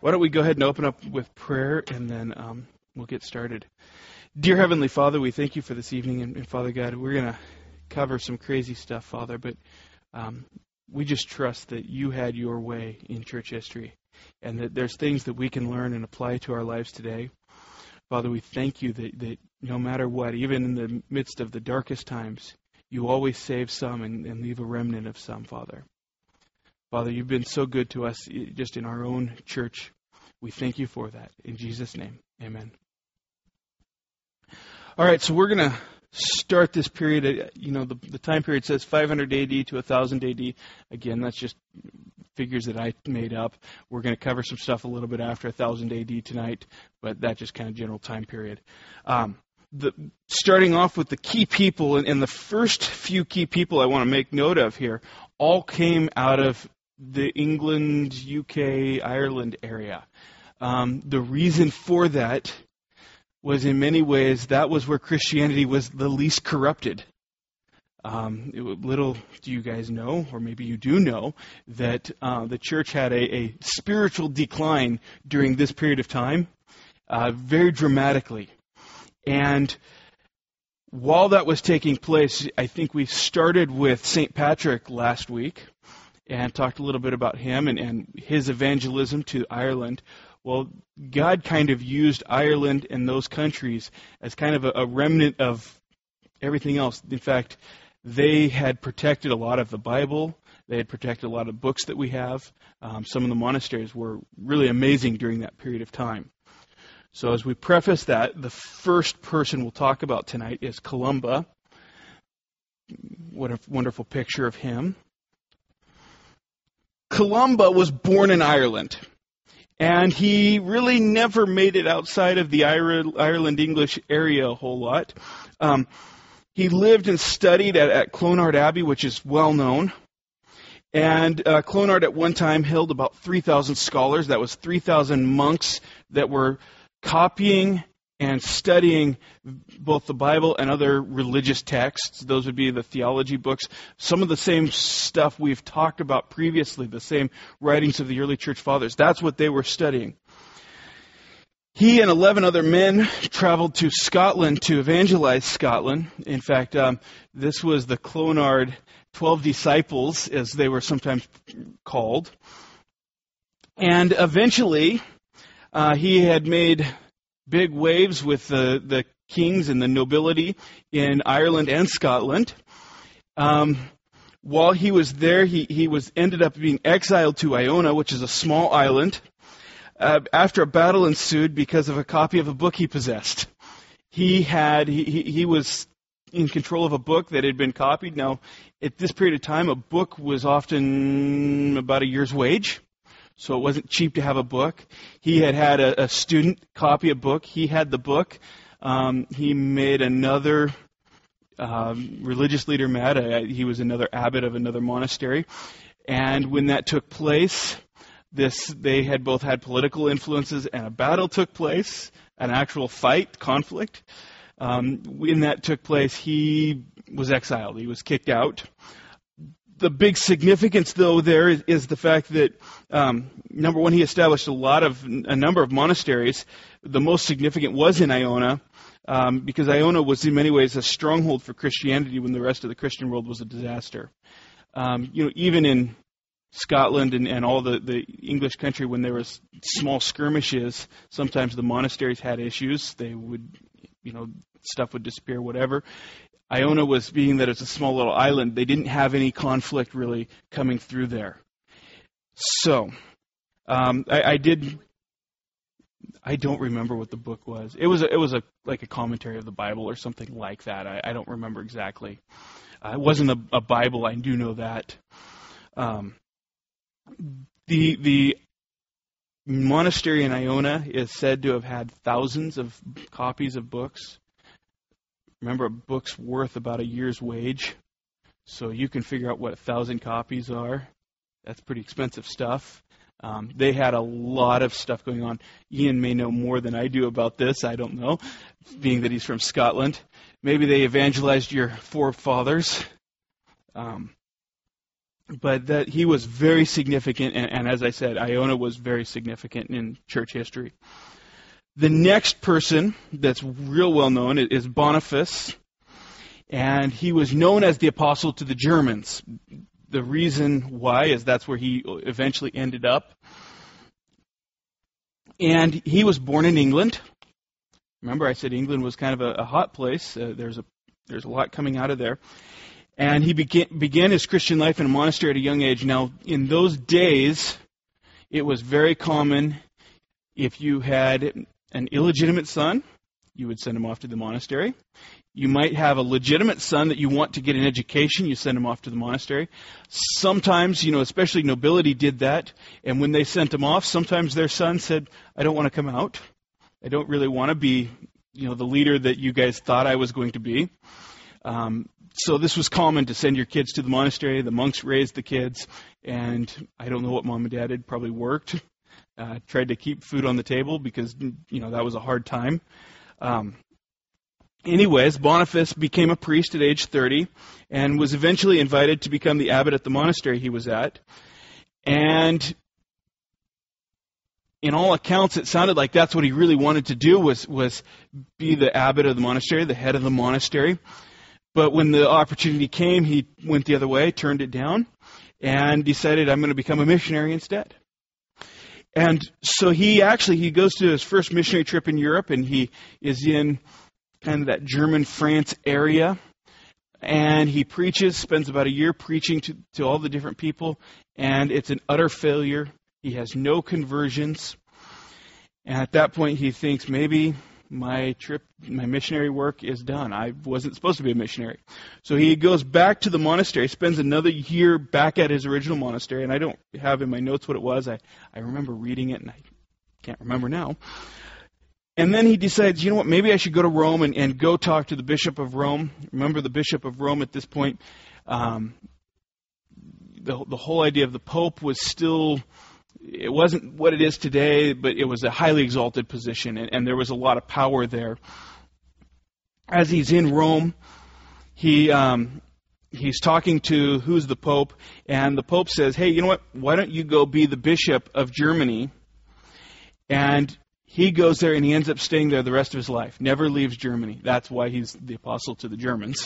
Why don't we go ahead and open up with prayer, and then we'll get started. Dear Heavenly Father, we thank you for this evening, and Father God, we're going to cover some crazy stuff, Father, but we just trust that you had your way in church history, and that there's things that we can learn and apply to our lives today. Father, we thank you that no matter what, even in the midst of the darkest times, you always save some and leave a remnant of some, Father. Father, you've been so good to us just in our own church. We thank you for that. In Jesus' name, amen. All right, so we're going to start this period. The time period says 500 AD to 1000 AD. Again, that's just figures that I made up. We're going to cover some stuff a little bit after 1000 AD tonight, but that's just kind of general time period. Starting off with the key people, and the first few key people I want to make note of here all came out of the England, UK, Ireland area. The reason for that was in many ways that was where Christianity was the least corrupted. Little do you guys know, or maybe you do know, that the church had a spiritual decline during this period of time, very dramatically. And while that was taking place, I think we started with St. Patrick last week and talked a little bit about him and his evangelism to Ireland. Well, God kind of used Ireland and those countries as kind of a remnant of everything else. In fact, they had protected a lot of the Bible. They had protected a lot of books that we have. Some of the monasteries were really amazing during that period of time. So as we preface that, the first person we'll talk about tonight is Columba. What a wonderful picture of him. Columba was born in Ireland, and he really never made it outside of the Ireland English area a whole lot. He lived and studied at Clonard Abbey, which is well known. And Clonard at one time held about 3,000 scholars. That was 3,000 monks that were copying and studying both the Bible and other religious texts. Those would be the theology books. Some of the same stuff we've talked about previously, the same writings of the early church fathers. That's what they were studying. He and 11 other men traveled to Scotland to evangelize Scotland. In fact, this was the Clonard 12 disciples, as they were sometimes called. And eventually, he had made big waves with the kings and the nobility in Ireland and Scotland. While he was there, he ended up being exiled to Iona, which is a small island, after a battle ensued because of a copy of a book he possessed. He was in control of a book that had been copied. Now, at this period of time, a book was often about a year's wage. So it wasn't cheap to have a book. He had a student copy a book. He had the book. He made another religious leader mad. He was another abbot of another monastery. And when that took place, they had both had political influences, and a battle took place, an actual fight, conflict. When that took place, he was exiled. He was kicked out. The big significance, though, there is the fact that, number one, he established a number of monasteries. The most significant was in Iona, because Iona was in many ways a stronghold for Christianity when the rest of the Christian world was a disaster. Even in Scotland and all the English country, when there was small skirmishes, sometimes the monasteries had issues. They would, stuff would disappear, whatever. Iona was, being that it's a small little island, they didn't have any conflict really coming through there. So, I don't remember what the book was. It was like a commentary of the Bible or something like that. I don't remember exactly. It wasn't a Bible, I do know that. The monastery in Iona is said to have had thousands of copies of books. Remember, a book's worth about a year's wage, so you can figure out what 1,000 copies are. That's pretty expensive stuff. They had a lot of stuff going on. Ian may know more than I do about this. I don't know, being that he's from Scotland. Maybe they evangelized your forefathers. but that he was very significant, and as I said, Iona was very significant in church history. The next person that's real well known is Boniface, and he was known as the apostle to the Germans. The reason why is that's where he eventually ended up. And he was born in England. Remember, I said England was kind of a hot place. There's a lot coming out of there. And he began his Christian life in a monastery at a young age. Now, in those days, it was very common if you had an illegitimate son, you would send him off to the monastery. You might have a legitimate son that you want to get an education, you send him off to the monastery. Sometimes, especially nobility did that, and when they sent him off, sometimes their son said, I don't want to come out. I don't really want to be, the leader that you guys thought I was going to be. So this was common to send your kids to the monastery. The monks raised the kids, and I don't know what mom and dad did, probably worked. Tried to keep food on the table because, that was a hard time. Anyways, Boniface became a priest at age 30 and was eventually invited to become the abbot at the monastery he was at. And in all accounts, it sounded like that's what he really wanted to do was be the abbot of the monastery, the head of the monastery. But when the opportunity came, he went the other way, turned it down, and decided, I'm going to become a missionary instead. And so he goes to his first missionary trip in Europe, and he is in kind of that German France area, and he preaches, spends about a year preaching to all the different people, and it's an utter failure. He has no conversions, and at that point he thinks, maybe my missionary work is done. I wasn't supposed to be a missionary. So he goes back to the monastery, spends another year back at his original monastery, and I don't have in my notes what it was. I remember reading it, and I can't remember now. And then he decides, you know what, maybe I should go to Rome and go talk to the Bishop of Rome. Remember, the Bishop of Rome at this point, the whole idea of the Pope was still, it wasn't what it is today, but it was a highly exalted position, and there was a lot of power there. As he's in Rome, he's talking to who's the Pope, and the Pope says, hey, you know what, why don't you go be the Bishop of Germany? And he goes there and he ends up staying there the rest of his life, never leaves Germany. That's why he's the apostle to the Germans.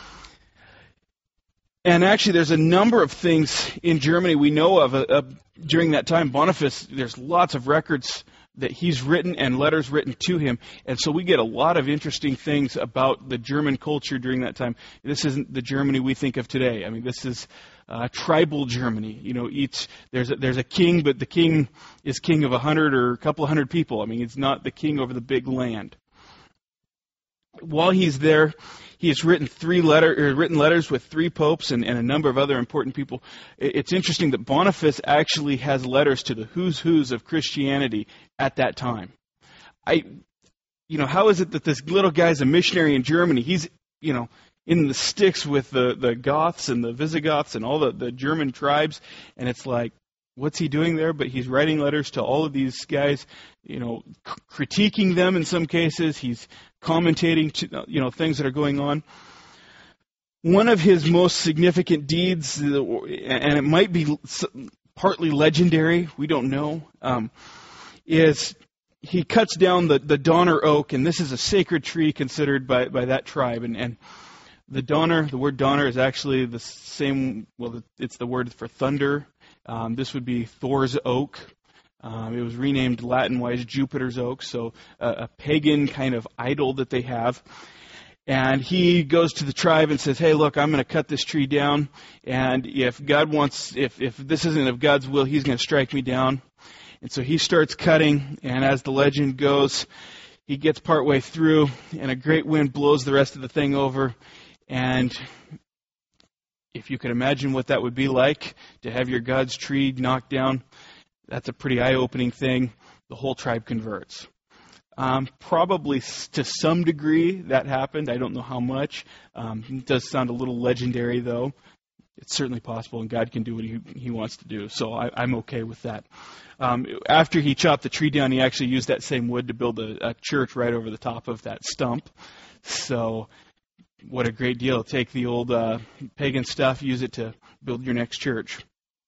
And actually, there's a number of things in Germany we know of during that time. Boniface, there's lots of records that he's written and letters written to him. And so we get a lot of interesting things about the German culture during that time. This isn't the Germany we think of today. I mean, this is tribal Germany. There's a king, but the king is king of 100 or a couple of hundred people. I mean, it's not the king over the big land. While he's there, he has written written letters with 3 popes and a number of other important people. It's interesting that Boniface actually has letters to the who's who's of Christianity at that time. How is it that this little guy's a missionary in Germany? He's, in the sticks with the Goths and the Visigoths and all the German tribes, and it's like, what's he doing there? But he's writing letters to all of these guys, critiquing them in some cases. He's commentating to, things that are going on. One of his most significant deeds, and it might be partly legendary, we don't know, is he cuts down the Donner oak, and this is a sacred tree considered by that tribe. And the word Donner is actually the same, it's the word for thunder. This would be Thor's oak. It was renamed Latin-wise Jupiter's oak, so a pagan kind of idol that they have. And he goes to the tribe and says, hey, look, I'm going to cut this tree down, and if this isn't of God's will, he's going to strike me down. And so he starts cutting, and as the legend goes, he gets partway through, and a great wind blows the rest of the thing over. And if you could imagine what that would be like to have your God's tree knocked down, that's a pretty eye-opening thing. The whole tribe converts. Probably to some degree that happened. I don't know how much. It does sound a little legendary, though. It's certainly possible, and God can do what He wants to do. So I'm okay with that. After he chopped the tree down, he actually used that same wood to build a church right over the top of that stump. So what a great deal. Take the old pagan stuff, use it to build your next church.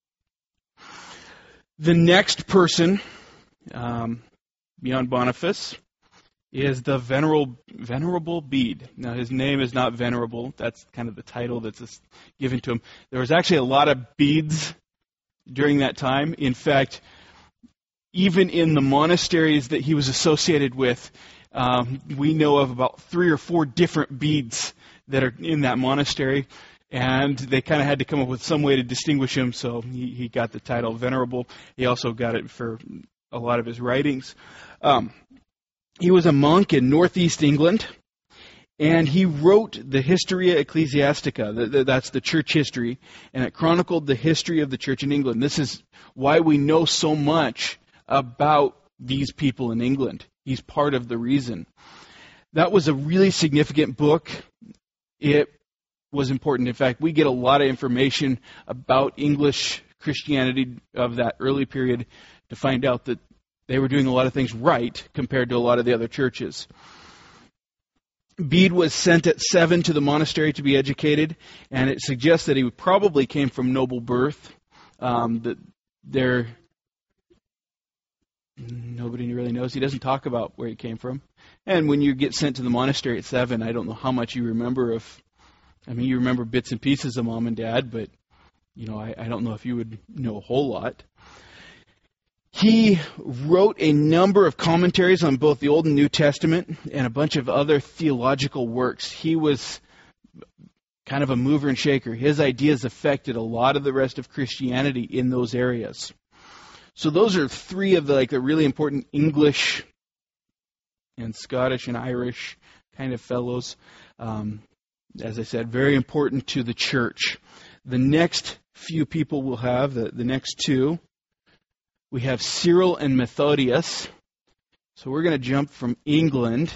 The next person, beyond Boniface, is the Venerable Bede. Now, his name is not Venerable. That's kind of the title that's given to him. There was actually a lot of Bedes during that time. In fact, even in the monasteries that he was associated with, we know of about 3 or 4 different Bedes that are in that monastery, and they kind of had to come up with some way to distinguish him, so he got the title Venerable. He also got it for a lot of his writings. He was a monk in northeast England, and he wrote the Historia Ecclesiastica, that's the church history, and it chronicled the history of the church in England. This is why we know so much about these people in England. He's part of the reason. That was a really significant book. It was important. In fact, we get a lot of information about English Christianity of that early period to find out that they were doing a lot of things right compared to a lot of the other churches. Bede was sent at 7 to the monastery to be educated, and it suggests that he probably came from noble birth. Nobody really knows. He doesn't talk about where he came from. And when you get sent to the monastery at 7, I don't know how much you remember you remember bits and pieces of mom and dad, but I don't know if you would know a whole lot. He wrote a number of commentaries on both the Old and New Testament and a bunch of other theological works. He was kind of a mover and shaker. His ideas affected a lot of the rest of Christianity in those areas. So those are 3 of the really important English and Scottish and Irish kind of fellows. As I said, very important to the church. The next few people we'll have, the next 2, we have Cyril and Methodius. So we're going to jump from England,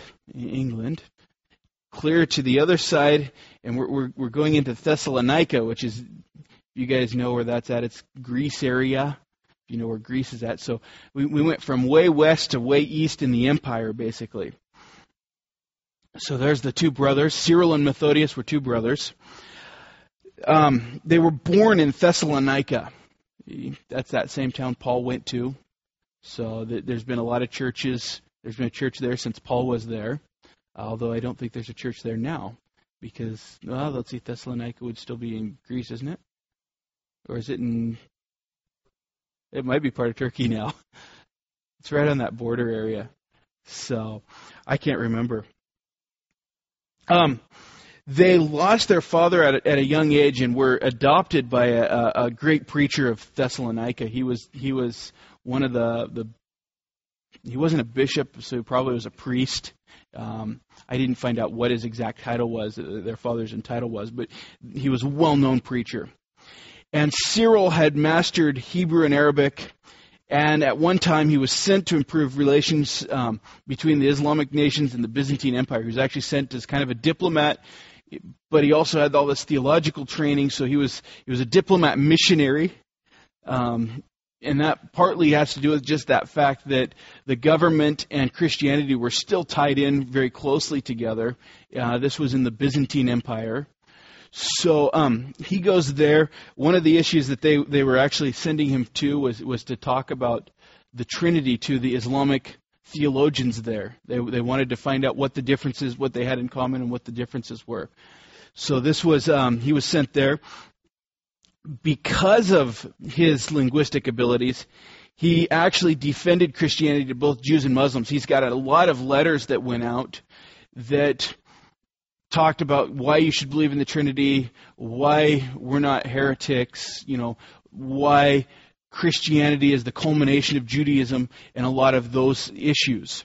clear to the other side, and we're going into Thessalonica, which is, you guys know where that's at. It's Greece area. You know where Greece is at. So we went from way west to way east in the empire, basically. So there's the 2 brothers. Cyril and Methodius were 2 brothers. They were born in Thessalonica. That's that same town Paul went to. So there's been a lot of churches. There's been a church there since Paul was there. Although I don't think there's a church there now. Because, let's see, Thessalonica would still be in Greece, isn't it? Or is it in... It might be part of Turkey now. It's right on that border area. So, I can't remember. They lost their father at a young age and were adopted by a great preacher of Thessalonica. He was one of the he wasn't a bishop, so he probably was a priest. I didn't find out what his exact title was, their father's title was, but he was a well-known preacher. And Cyril had mastered Hebrew and Arabic, and at one time he was sent to improve relations between the Islamic nations and the Byzantine Empire. He was actually sent as kind of a diplomat, but he also had all this theological training, so he was a diplomat missionary. And that partly has to do with just that fact that the government and Christianity were still tied in very closely together. This was in the Byzantine Empire. So he goes there. One of the issues that they were actually sending him to was to talk about the Trinity to the Islamic theologians there. They wanted to find out what the differences, what they had in common, and what the differences were. So this was he was sent there. Because of his linguistic abilities, he actually defended Christianity to both Jews and Muslims. He's got a lot of letters that went out that talked about why you should believe in the Trinity, why we're not heretics, why Christianity is the culmination of Judaism, and a lot of those issues.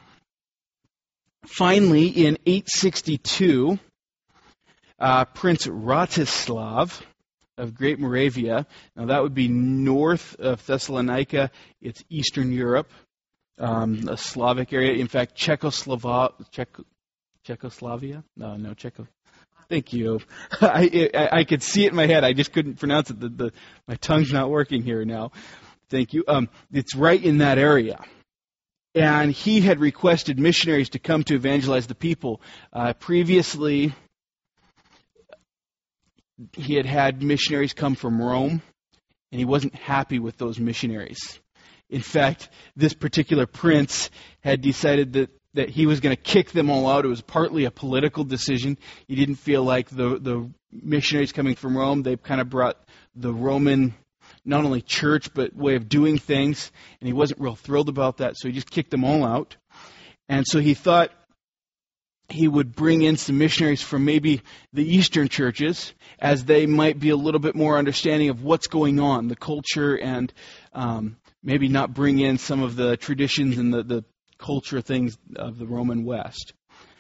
Finally, in 862, Prince Rastislav of Great Moravia, now that would be north of Thessalonica, it's Eastern Europe, a Slavic area. In fact, Czechoslovakia? No, Czechoslovakia. Thank you. I could see it in my head. I just couldn't pronounce it. My tongue's not working here now. Thank you. It's right in that area. And he had requested missionaries to come to evangelize the people. Previously, he had had missionaries come from Rome, and he wasn't happy with those missionaries. In fact, this particular prince had decided that he was going to kick them all out. It was partly a political decision. He didn't feel like the missionaries coming from Rome, they kind of brought the Roman, not only church, but way of doing things, and he wasn't real thrilled about that, so he just kicked them all out. And so he thought he would bring in some missionaries from maybe the Eastern churches, as they might be a little bit more understanding of what's going on, the culture, and maybe not bring in some of the traditions and the culture things of the Roman West.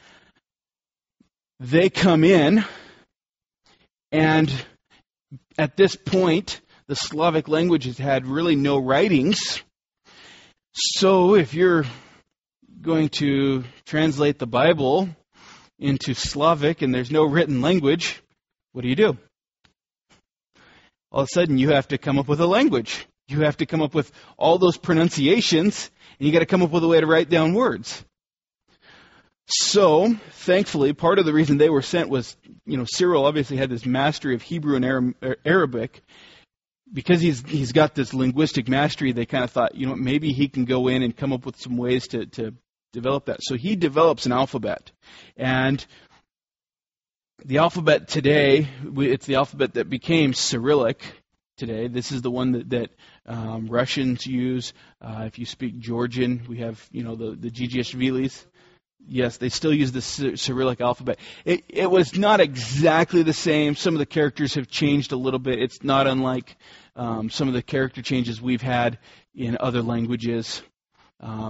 They come in, and at this point, the Slavic languages had really no writings. So if you're going to translate the Bible into Slavic and there's no written language, what do? All of a sudden, you have to come up with a language. You have to come up with all those pronunciations, and you got to come up with a way to write down words. So, thankfully, part of the reason they were sent was, Cyril obviously had this mastery of Hebrew and Arabic. Because he's got this linguistic mastery, they kind of thought, maybe he can go in and come up with some ways to develop that. So he develops an alphabet. And the alphabet today, it's the alphabet that became Cyrillic today. This is the one that Russians use. If you speak Georgian, we have, the Gigishvilis. Yes, they still use the Cyrillic alphabet. It was not exactly the same. Some of the characters have changed a little bit. It's not unlike some of the character changes we've had in other languages. A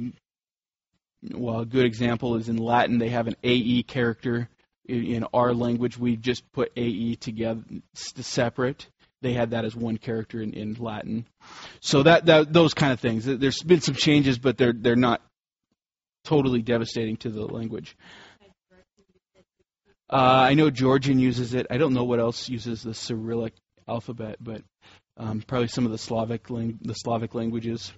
good example is in Latin. They have an AE character. In our language, we just put AE together, separate. They had that as one character in Latin. So those kind of things. There's been some changes, but they're not totally devastating to the language. I know Georgian uses it. I don't know what else uses the Cyrillic alphabet, but probably some of the Slavic languages.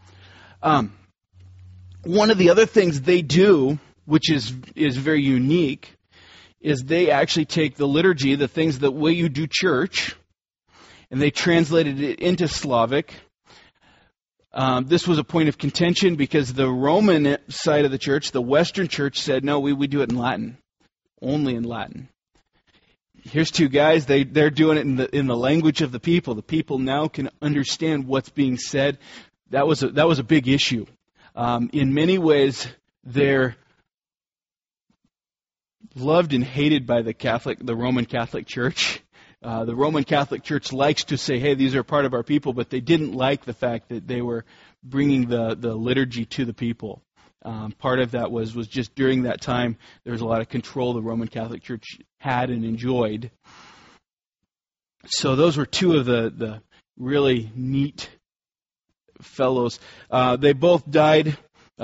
One of the other things they do, which is very unique, is they actually take the liturgy, the way you do church, and they translated it into Slavic. This was a point of contention because the Roman side of the church, the Western church, said, no, we do it in Latin, only in Latin. Here's two guys, they're doing it in the language of the people. The people now can understand what's being said. That was a big issue. In many ways, they're loved and hated by the Roman Catholic Church. The Roman Catholic Church likes to say, hey, these are part of our people, but they didn't like the fact that they were bringing the liturgy to the people. Part of that was just during that time, there was a lot of control the Roman Catholic Church had and enjoyed. So those were two of the really neat fellows. They both died.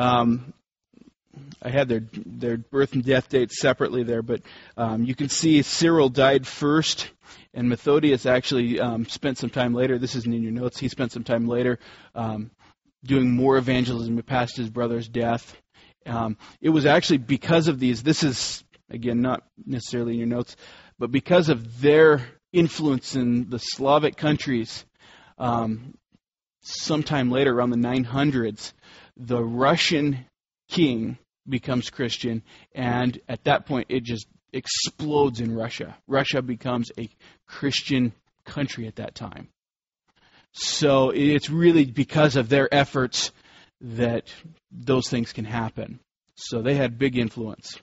I had their birth and death dates separately there, but you can see Cyril died first, and Methodius actually spent some time later. This isn't in your notes. He spent some time later doing more evangelism past his brother's death. It was actually because of these. This is, again, not necessarily in your notes, but because of their influence in the Slavic countries, sometime later, around the 900s, the Russian king becomes Christian, and at that point it just explodes in Russia. Russia becomes a Christian country at that time. So it's really because of their efforts that those things can happen. So they had big influence.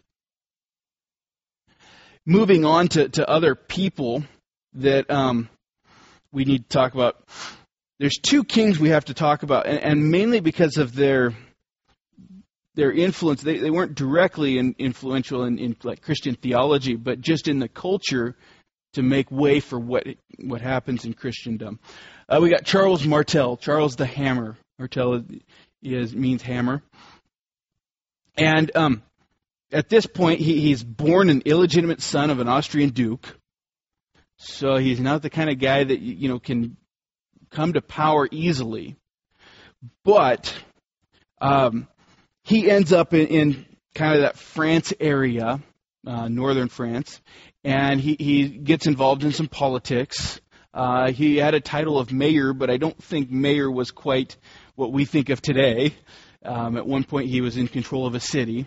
Moving on to other people that we need to talk about. There's two kings we have to talk about, and mainly because of their influence. They weren't directly influential in like Christian theology, but just in the culture to make way for what happens in Christendom. We got Charles Martel, Charles the Hammer. Martel means hammer. And at this point, he's born an illegitimate son of an Austrian duke. So he's not the kind of guy that can come to power easily. But he ends up in kind of that France area, northern France, and he gets involved in some politics. He had a title of mayor, but I don't think mayor was quite what we think of today. At one point, he was in control of a city.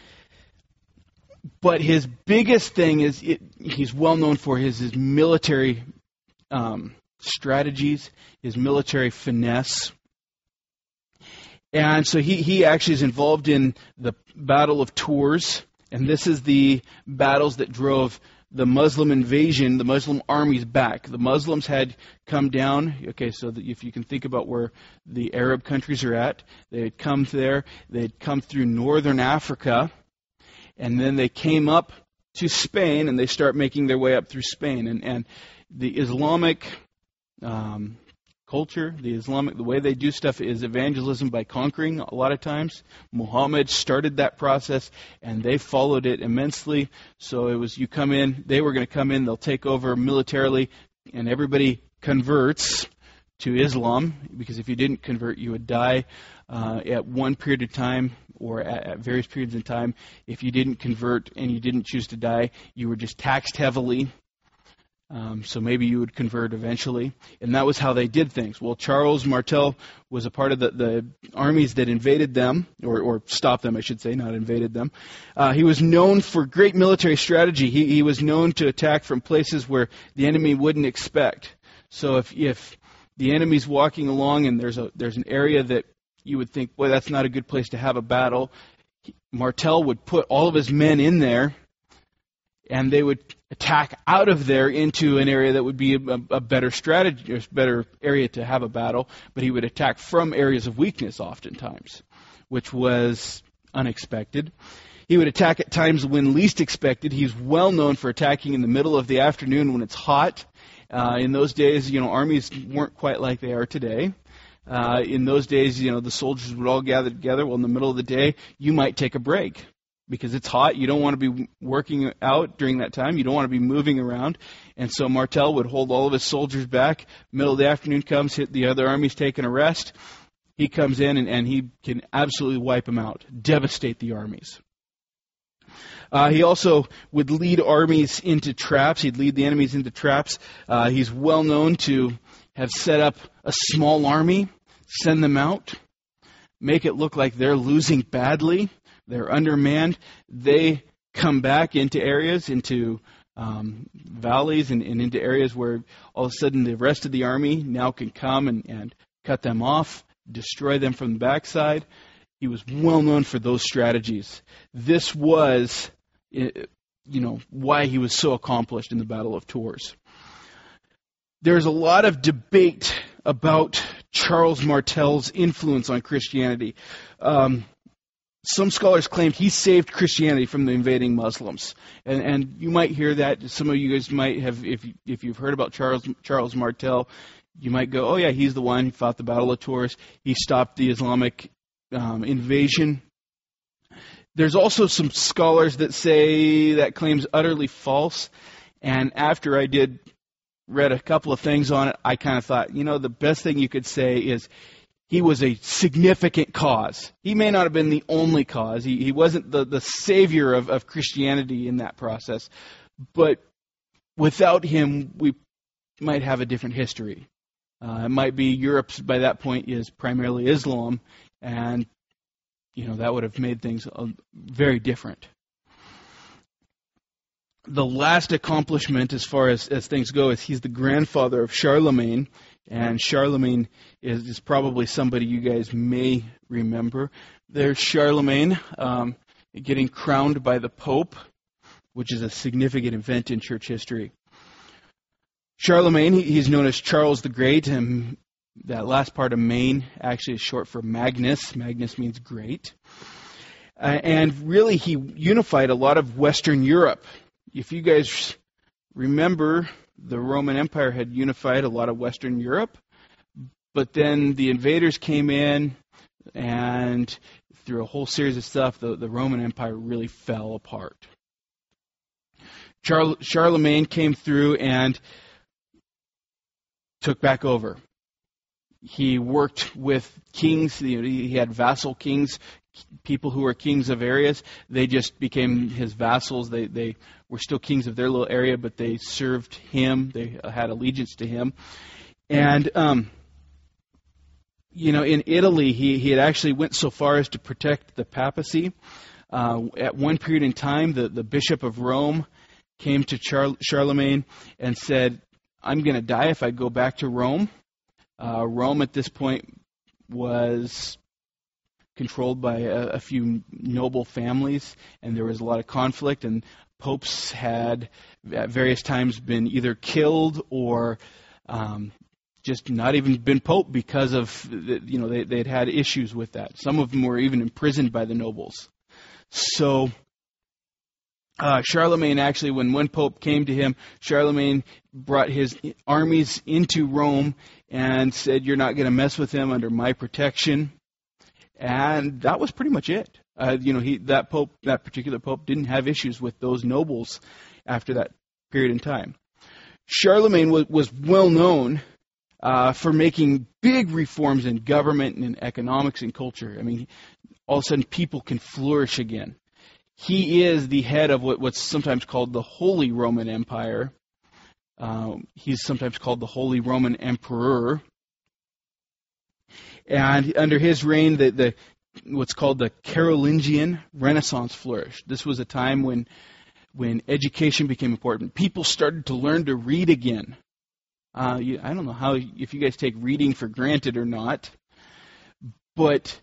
But his biggest thing is he's well known for his military strategies, his military finesse. And so he actually is involved in the Battle of Tours, and this is the battles that drove the Muslim invasion, the Muslim armies back. The Muslims had come down, okay, so that if you can think about where the Arab countries are at, they had come there, they had come through northern Africa, and then they came up to Spain, and they start making their way up through Spain. And the Islamic culture, the way they do stuff is evangelism by conquering a lot of times. Muhammad started that process, and they followed it immensely. So it was, you come in, they were going to come in, they'll take over militarily, and everybody converts to Islam, because if you didn't convert, you would die at one period of time, or at various periods in time. If you didn't convert and you didn't choose to die, you were just taxed heavily. So maybe you would convert eventually. And that was how they did things. Well, Charles Martel was a part of the armies that invaded them, or stopped them, I should say, not invaded them. He was known for great military strategy. He was known to attack from places where the enemy wouldn't expect. So if the enemy's walking along and there's an area that you would think, boy, that's not a good place to have a battle, Martel would put all of his men in there, and they would attack out of there into an area that would be a better strategy, or better area to have a battle, but he would attack from areas of weakness oftentimes, which was unexpected. He would attack at times when least expected. He's well known for attacking in the middle of the afternoon when it's hot. In those days, armies weren't quite like they are today. In those days, the soldiers would all gather together. Well, in the middle of the day, you might take a break because it's hot. You don't want to be working out during that time. You don't want to be moving around. And so Martel would hold all of his soldiers back. Middle of the afternoon comes, hit the other army's taking a rest. He comes in and he can absolutely wipe them out, devastate the armies. He also would lead armies into traps. He'd lead the enemies into traps. He's well known to have set up a small army, send them out, make it look like they're losing badly, they're undermanned. They come back into areas, into valleys and into areas where all of a sudden the rest of the army now can come and cut them off, destroy them from the backside. He was well known for those strategies. This was, why he was so accomplished in the Battle of Tours. There's a lot of debate about Charles Martel's influence on Christianity. Some scholars claim he saved Christianity from the invading Muslims, and you might hear that. Some of you guys might have, if you've heard about Charles Martel, you might go, "Oh yeah, he's the one who fought the Battle of Tours. He stopped the Islamic invasion." There's also some scholars that say that claim's utterly false, and after I read a couple of things on it, I kind of thought, the best thing you could say is he was a significant cause. He may not have been the only cause. He wasn't the savior of Christianity in that process, but without him, we might have a different history. It might be Europe by that point is primarily Islam, and that would have made things very different. The last accomplishment, as far as things go, is he's the grandfather of Charlemagne, and Charlemagne is probably somebody you guys may remember. There's Charlemagne getting crowned by the Pope, which is a significant event in church history. Charlemagne, he's known as Charles the Great, and that last part of Maine actually is short for Magnus. Magnus means great. And really, he unified a lot of Western Europe. If you guys remember, the Roman Empire had unified a lot of Western Europe, but then the invaders came in, and through a whole series of stuff, the Roman Empire really fell apart. Charlemagne came through and took back over. He worked with kings. He had vassal kings, people who were kings of areas. They just became his vassals. They were still kings of their little area, but they served him. They had allegiance to him. And in Italy, he had actually went so far as to protect the papacy. At one period in time, the Bishop of Rome came to Charlemagne and said, "I'm going to die if I go back to Rome." Rome at this point was controlled by a few noble families, and there was a lot of conflict, and popes had at various times been either killed or just not even been pope because of, they'd had issues with that. Some of them were even imprisoned by the nobles. So Charlemagne actually, when one pope came to him, Charlemagne brought his armies into Rome and said, "You're not going to mess with them under my protection." And that was pretty much it. That particular pope didn't have issues with those nobles after that period in time. Charlemagne was well known for making big reforms in government and in economics and culture. I mean, all of a sudden people can flourish again. He is the head of what's sometimes called the Holy Roman Empire. He's sometimes called the Holy Roman Emperor. And under his reign, what's called the Carolingian Renaissance flourished. This was a time when education became important. People started to learn to read again. I don't know if you guys take reading for granted or not, but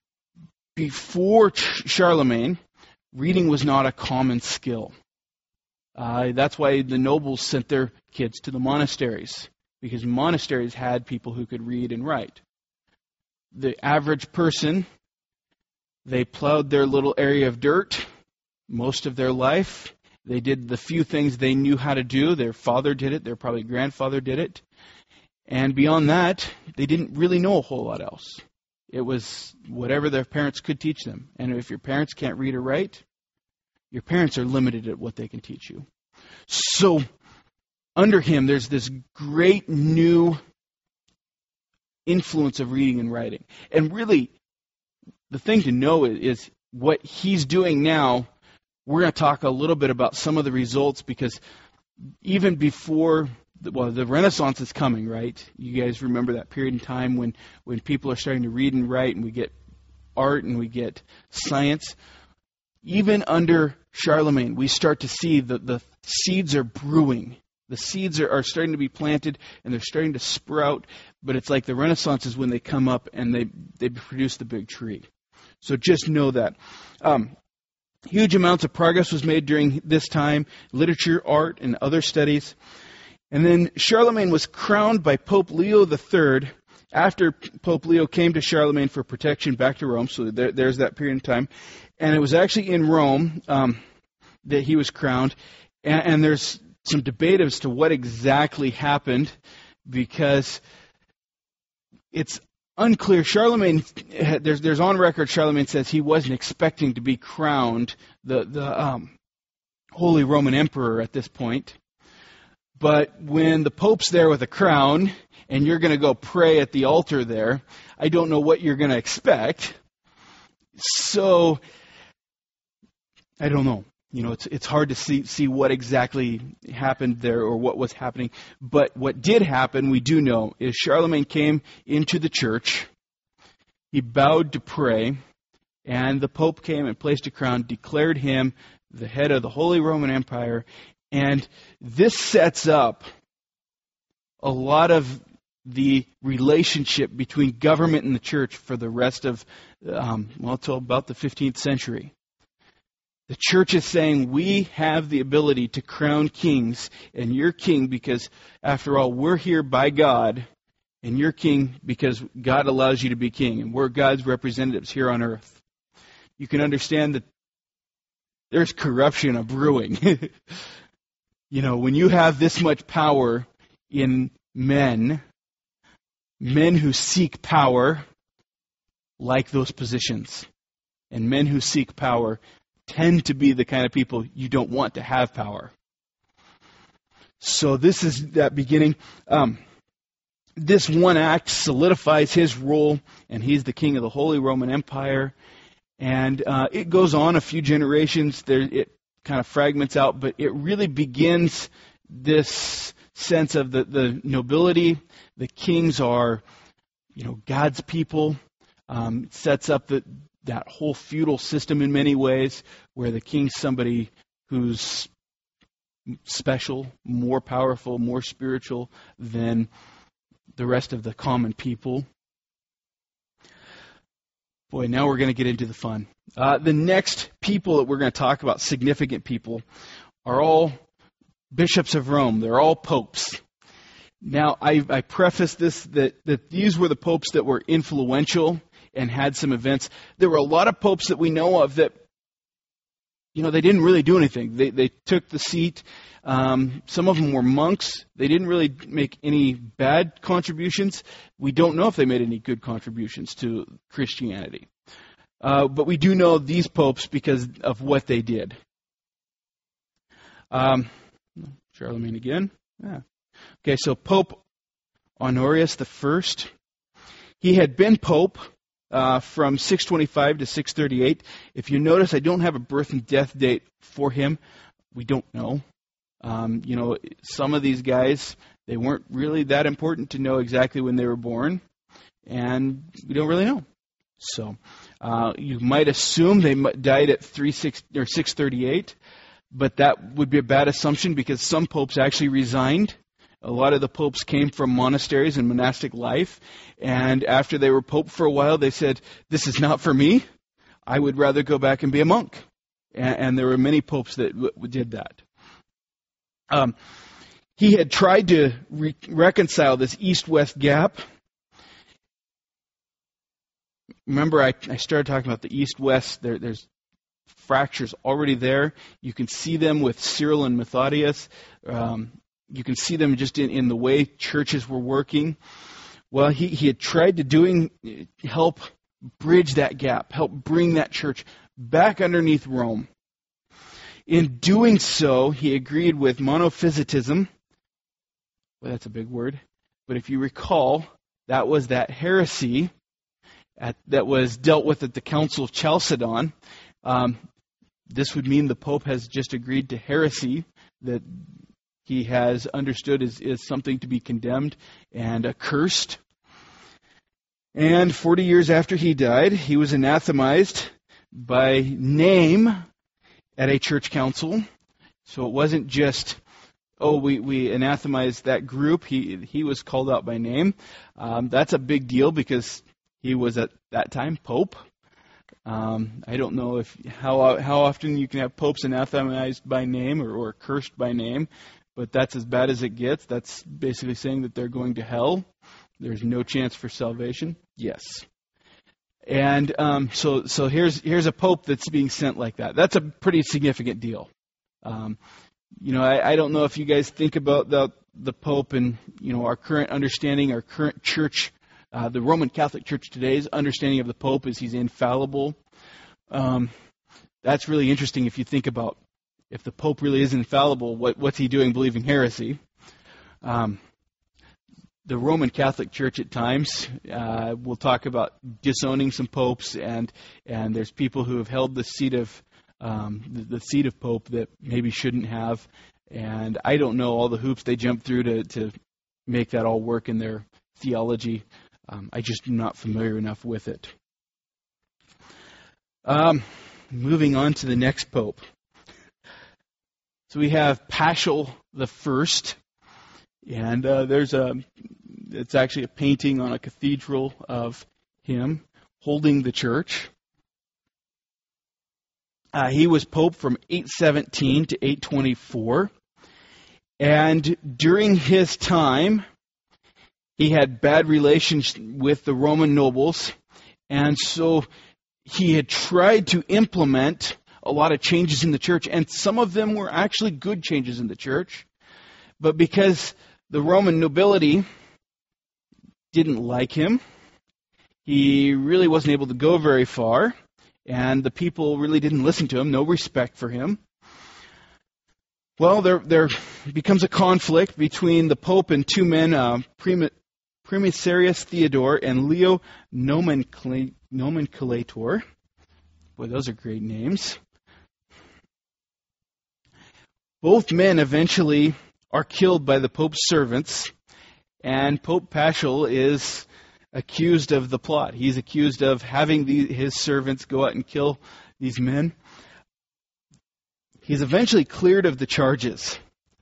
before Charlemagne, reading was not a common skill. That's why the nobles sent their kids to the monasteries, because monasteries had people who could read and write. The average person, they plowed their little area of dirt most of their life. They did the few things they knew how to do. Their father did it. Their probably grandfather did it. And beyond that, they didn't really know a whole lot else. It was whatever their parents could teach them. And if your parents can't read or write, your parents are limited at what they can teach you. So under him, there's this great new influence of reading and writing. And really, the thing to know is what he's doing now. We're going to talk a little bit about some of the results, because even before, the Renaissance is coming, right? You guys remember that period in time when people are starting to read and write, and we get art and we get science. Even under Charlemagne, we start to see the seeds are brewing. The seeds are starting to be planted, and they're starting to sprout. But it's like the Renaissance is when they come up and they produce the big tree. So just know that. Huge amounts of progress was made during this time, literature, art, and other studies. And then Charlemagne was crowned by Pope Leo III after Pope Leo came to Charlemagne for protection back to Rome. So there's that period of time. And it was actually in Rome that he was crowned. And there's some debate as to what exactly happened, because it's unclear. Charlemagne, there's on record, Charlemagne says he wasn't expecting to be crowned the Holy Roman Emperor at this point. But when the Pope's there with a crown, and you're going to go pray at the altar there, I don't know what you're going to expect. So, I don't know. It's hard to see what exactly happened there or what was happening. But what did happen, we do know, is Charlemagne came into the church. He bowed to pray, and the Pope came and placed a crown, declared him the head of the Holy Roman Empire. And this sets up a lot of the relationship between government and the church for the rest of, till about the 15th century. The church is saying, we have the ability to crown kings, and you're king because, after all, we're here by God, and you're king because God allows you to be king, and we're God's representatives here on earth. You can understand that there's corruption brewing. When you have this much power in men who seek power like those positions, and men who seek power tend to be the kind of people you don't want to have power. So this is that beginning. this one act solidifies his role, and he's the king of the Holy Roman Empire. And it goes on a few generations. It kind of fragments out, but it really begins this sense of the nobility. The kings are, God's people. It sets up that whole feudal system in many ways, where the king's somebody who's special, more powerful, more spiritual than the rest of the common people. Boy, now we're going to get into the fun. The next people that we're going to talk about, significant people, are all bishops of Rome. They're all popes. Now, I preface this that these were the popes that were influential and had some events. There were a lot of popes that we know of that, they didn't really do anything. They took the seat. Some of them were monks. They didn't really make any bad contributions. We don't know if they made any good contributions to Christianity. But we do know these popes because of what they did. Charlemagne again. Yeah. Okay, so Pope Honorius I. He had been pope from 625 to 638. If you notice, I don't have a birth and death date for him. We don't know. Some of these guys, they weren't really that important to know exactly when they were born, and we don't really know. So you might assume they died at 638, but that would be a bad assumption because some popes actually resigned. A lot of the popes came from monasteries and monastic life, and after they were pope for a while, they said, "This is not for me. I would rather go back and be a monk." And there were many popes that did that. He had tried to reconcile this east-west gap. Remember, I started talking about the east-west. There's fractures already there. You can see them with Cyril and Methodius. You can see them just in the way churches were working. Well, he had tried to help bridge that gap, help bring that church back underneath Rome. In doing so, he agreed with monophysitism. Well, that's a big word. But if you recall, that was that heresy that was dealt with at the Council of Chalcedon. This would mean the Pope has just agreed to heresy that he has understood is something to be condemned and accursed. And 40 years after he died, he was anathematized by name at a church council. So it wasn't just, we anathematized that group. He was called out by name. That's a big deal because he was at that time Pope. I don't know how often you can have popes anathematized by name or cursed by name, but that's as bad as it gets. That's basically saying that they're going to hell. There's no chance for salvation. Yes. And so here's a pope that's being sent like that. That's a pretty significant deal. I don't know if you guys think about the pope and our current understanding, our current church, the Roman Catholic Church today's understanding of the pope is he's infallible. That's really interesting if you think about if the pope really is infallible, what's he doing believing heresy? The Roman Catholic Church at times will talk about disowning some popes, and there's people who have held the seat of pope that maybe shouldn't have, and I don't know all the hoops they jump through to make that all work in their theology. I just am not familiar enough with it. Moving on to the next pope. So we have Paschal I, and it's actually a painting on a cathedral of him holding the church. He was pope from 817 to 824, and during his time, he had bad relations with the Roman nobles, and so he had tried to implement a lot of changes in the church, and some of them were actually good changes in the church. But because the Roman nobility didn't like him, he really wasn't able to go very far, and the people really didn't listen to him, no respect for him. Well, there becomes a conflict between the Pope and two men, Primicerius Theodore and Leo Nomenclator. Boy, those are great names. Both men eventually are killed by the Pope's servants, and Pope Paschal is accused of the plot. He's accused of having his servants go out and kill these men. He's eventually cleared of the charges.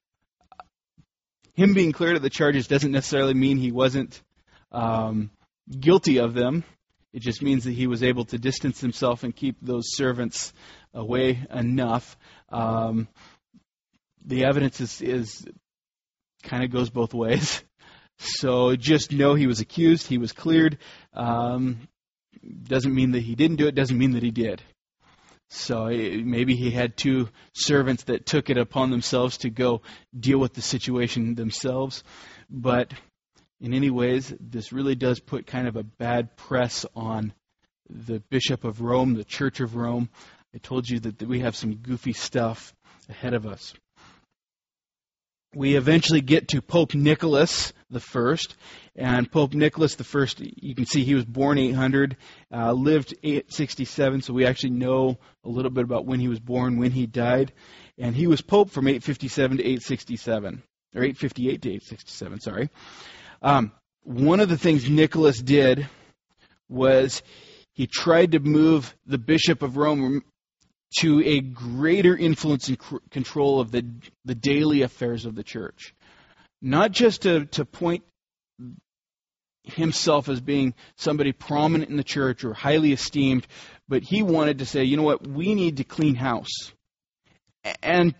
Him being cleared of the charges doesn't necessarily mean he wasn't guilty of them. It just means that he was able to distance himself and keep those servants away enough. The evidence is kind of goes both ways. So just know he was accused, he was cleared. Doesn't mean that he didn't do it, doesn't mean that he did. So maybe he had two servants that took it upon themselves to go deal with the situation themselves. But in any ways, this really does put kind of a bad press on the Bishop of Rome, the Church of Rome. I told you that we have some goofy stuff ahead of us. We eventually get to Pope Nicholas I, and Pope Nicholas I, you can see he was born 800, lived 867, so we actually know a little bit about when he was born, when he died, and he was Pope from 857 to 867, or 858 to 867, sorry. One of the things Nicholas did was he tried to move the Bishop of Rome to a greater influence and control of the daily affairs of the church. Not just to point himself as being somebody prominent in the church or highly esteemed, but he wanted to say, you know what, we need to clean house. And,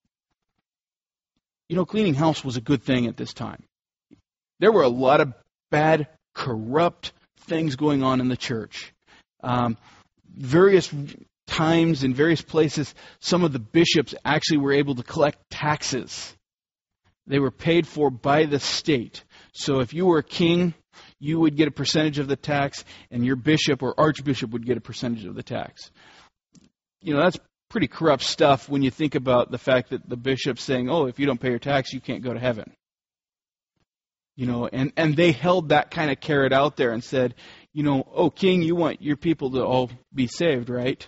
cleaning house was a good thing at this time. There were a lot of bad, corrupt things going on in the church. Various times in various places, some of the bishops actually were able to collect taxes. They were paid for by the state. So if you were a king, you would get a percentage of the tax, and your bishop or archbishop would get a percentage of the tax. That's pretty corrupt stuff when you think about the fact that the bishop's saying, oh, if you don't pay your tax, you can't go to heaven. And they held that kind of carrot out there and said, oh, king, you want your people to all be saved, right?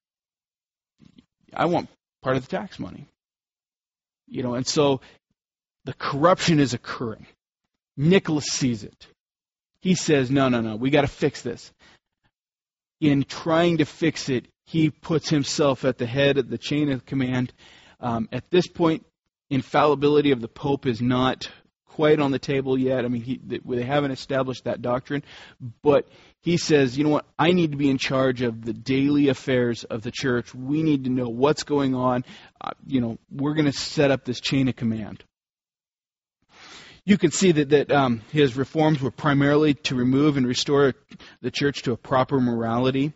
I want part of the tax money. And so the corruption is occurring. Nicholas sees it. He says, no, we got to fix this. In trying to fix it, he puts himself at the head of the chain of command. At this point, infallibility of the Pope is not quite on the table yet. I mean, they haven't established that doctrine. But he says, you know what, I need to be in charge of the daily affairs of the church. We need to know what's going on. We're going to set up this chain of command. You can see that his reforms were primarily to remove and restore the church to a proper morality.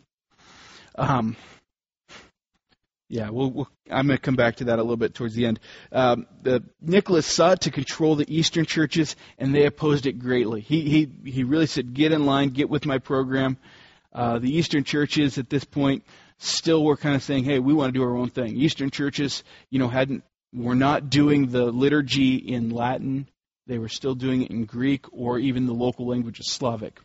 I'm going to come back to that a little bit towards the end. Nicholas sought to control the Eastern churches, and they opposed it greatly. He really said, get in line, get with my program. The Eastern churches at this point still were kind of saying, hey, we want to do our own thing. Eastern churches, were not doing the liturgy in Latin. They were still doing it in Greek or even the local language of Slavic.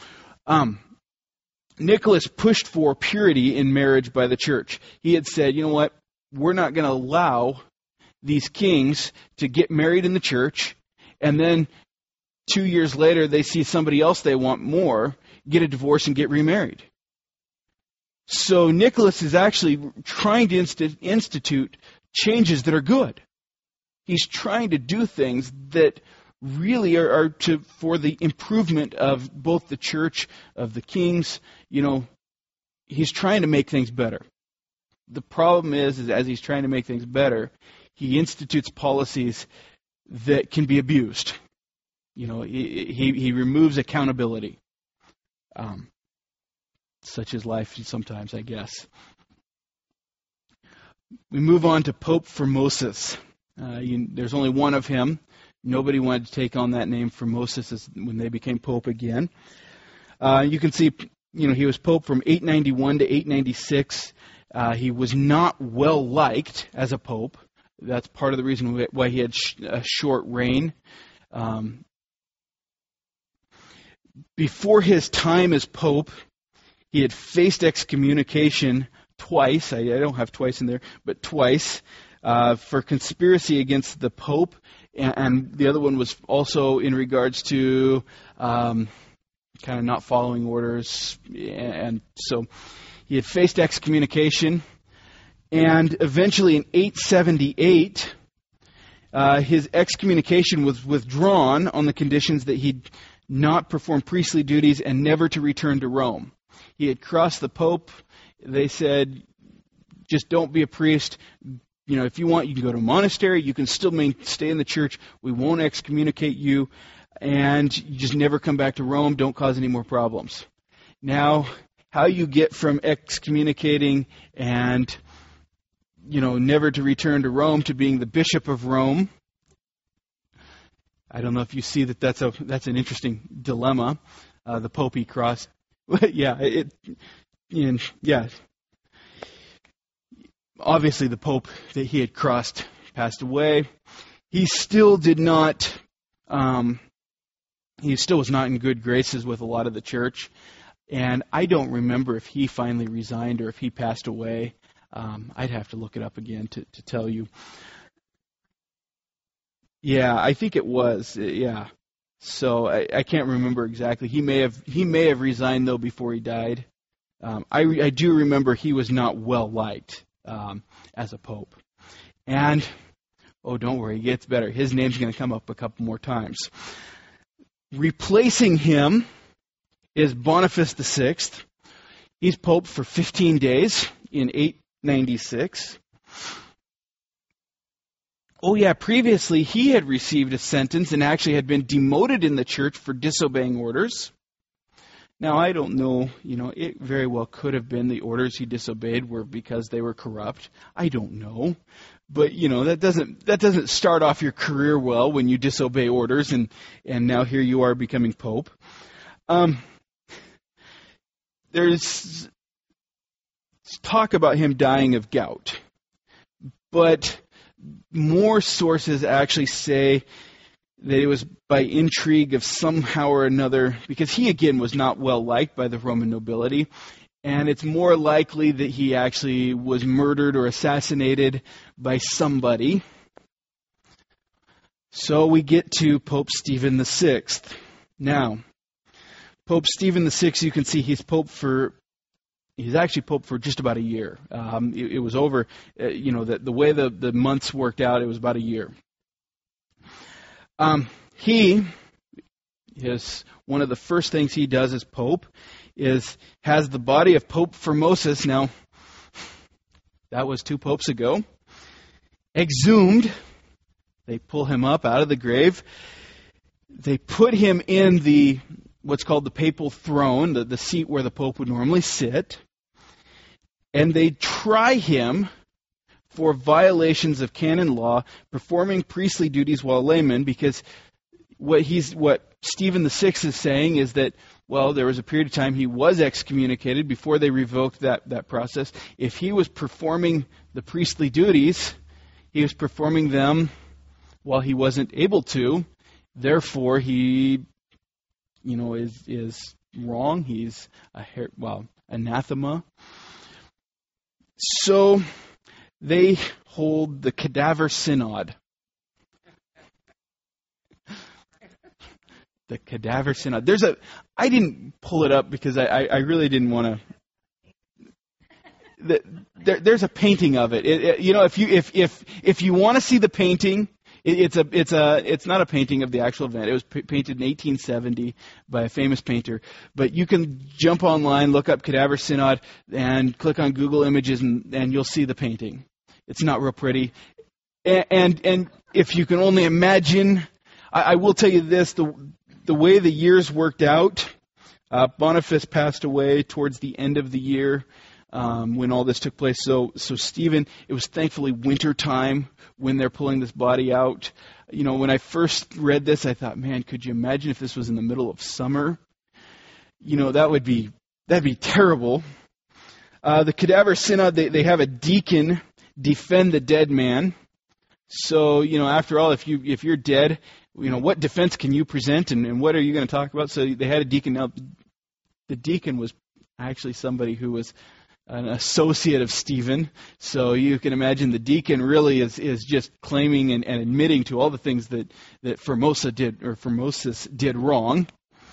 Nicholas pushed for purity in marriage by the church. He had said, you know what, we're not going to allow these kings to get married in the church, and then 2 years later they see somebody else they want more, get a divorce and get remarried. So Nicholas is actually trying to institute changes that are good. He's trying to do things that really are for the improvement of both the church, of the kings. He's trying to make things better. The problem is as he's trying to make things better, he institutes policies that can be abused. He removes accountability. Such is life sometimes, I guess. We move on to Pope Formosus. There's only one of him. Nobody wanted to take on that name Formosus when they became Pope again. You can see, he was Pope from 891 to 896. He was not well liked as a Pope. That's part of the reason why he had a short reign. before his time as Pope, he had faced excommunication twice. I don't have twice in there, but twice, for conspiracy against the Pope. And the other one was also in regards to kind of not following orders. And so he had faced excommunication. And eventually in 878, his excommunication was withdrawn on the conditions that he'd not perform priestly duties and never to return to Rome. He had crossed the Pope. They said, just don't be a priest. If you want, you can go to a monastery. You can still stay in the church. We won't excommunicate you. And you just never come back to Rome. Don't cause any more problems. Now, how you get from excommunicating and, never to return to Rome to being the Bishop of Rome, I don't know if you see that's an interesting dilemma. The Pope he crossed. Yeah. Obviously, the Pope that he had crossed passed away. He still did not. He still was not in good graces with a lot of the church, and I don't remember if he finally resigned or if he passed away. I'd have to look it up again to tell you. Yeah, I think it was. Yeah, so I can't remember exactly. He may have resigned though before he died. I do remember he was not well liked as a pope. And, don't worry, it gets better. His name's going to come up a couple more times. Replacing him is Boniface VI. He's pope for 15 days in 896. Previously he had received a sentence and actually had been demoted in the church for disobeying orders. Now, I don't know, it very well could have been the orders he disobeyed were because they were corrupt. I don't know. But, that doesn't start off your career well when you disobey orders, and now here you are becoming pope. There's talk about him dying of gout. But more sources actually say that it was by intrigue of somehow or another, because he again was not well liked by the Roman nobility, and it's more likely that he actually was murdered or assassinated by somebody. So we get to Pope Stephen VI. Now, Pope Stephen VI, you can see he's actually pope for just about a year. It was over, the way the months worked out, it was about a year. He is one of the first things he does as pope has the body of Pope Formosus. Now, that was 2 popes ago. Exhumed. They pull him up out of the grave. They put him in what's called the papal throne, the seat where the pope would normally sit. And they try him for violations of canon law, performing priestly duties while layman, because what Stephen VI is saying is that, there was a period of time he was excommunicated before they revoked that process. If he was performing the priestly duties, he was performing them while he wasn't able to. Therefore, he, is wrong. He's anathema. So they hold the Cadaver Synod. The Cadaver Synod. I didn't pull it up because I really didn't want to. There's a painting of it. If you want to see the painting, it's not a painting of the actual event. It was painted in 1870 by a famous painter. But you can jump online, look up Cadaver Synod, and click on Google Images, and you'll see the painting. It's not real pretty. And if you can only imagine, I will tell you this, the way the years worked out, Boniface passed away towards the end of the year when all this took place. So Stephen, it was thankfully winter time when they're pulling this body out. When I first read this, I thought, man, could you imagine if this was in the middle of summer? That'd be terrible. The Cadaver Synod, they have a deacon defend the dead man. So, after all, if you're dead, what defense can you present, and what are you going to talk about? So they had a deacon. Now, the deacon was actually somebody who was an associate of Stephen. So you can imagine the deacon really is just claiming and admitting to all the things that Formosus did wrong.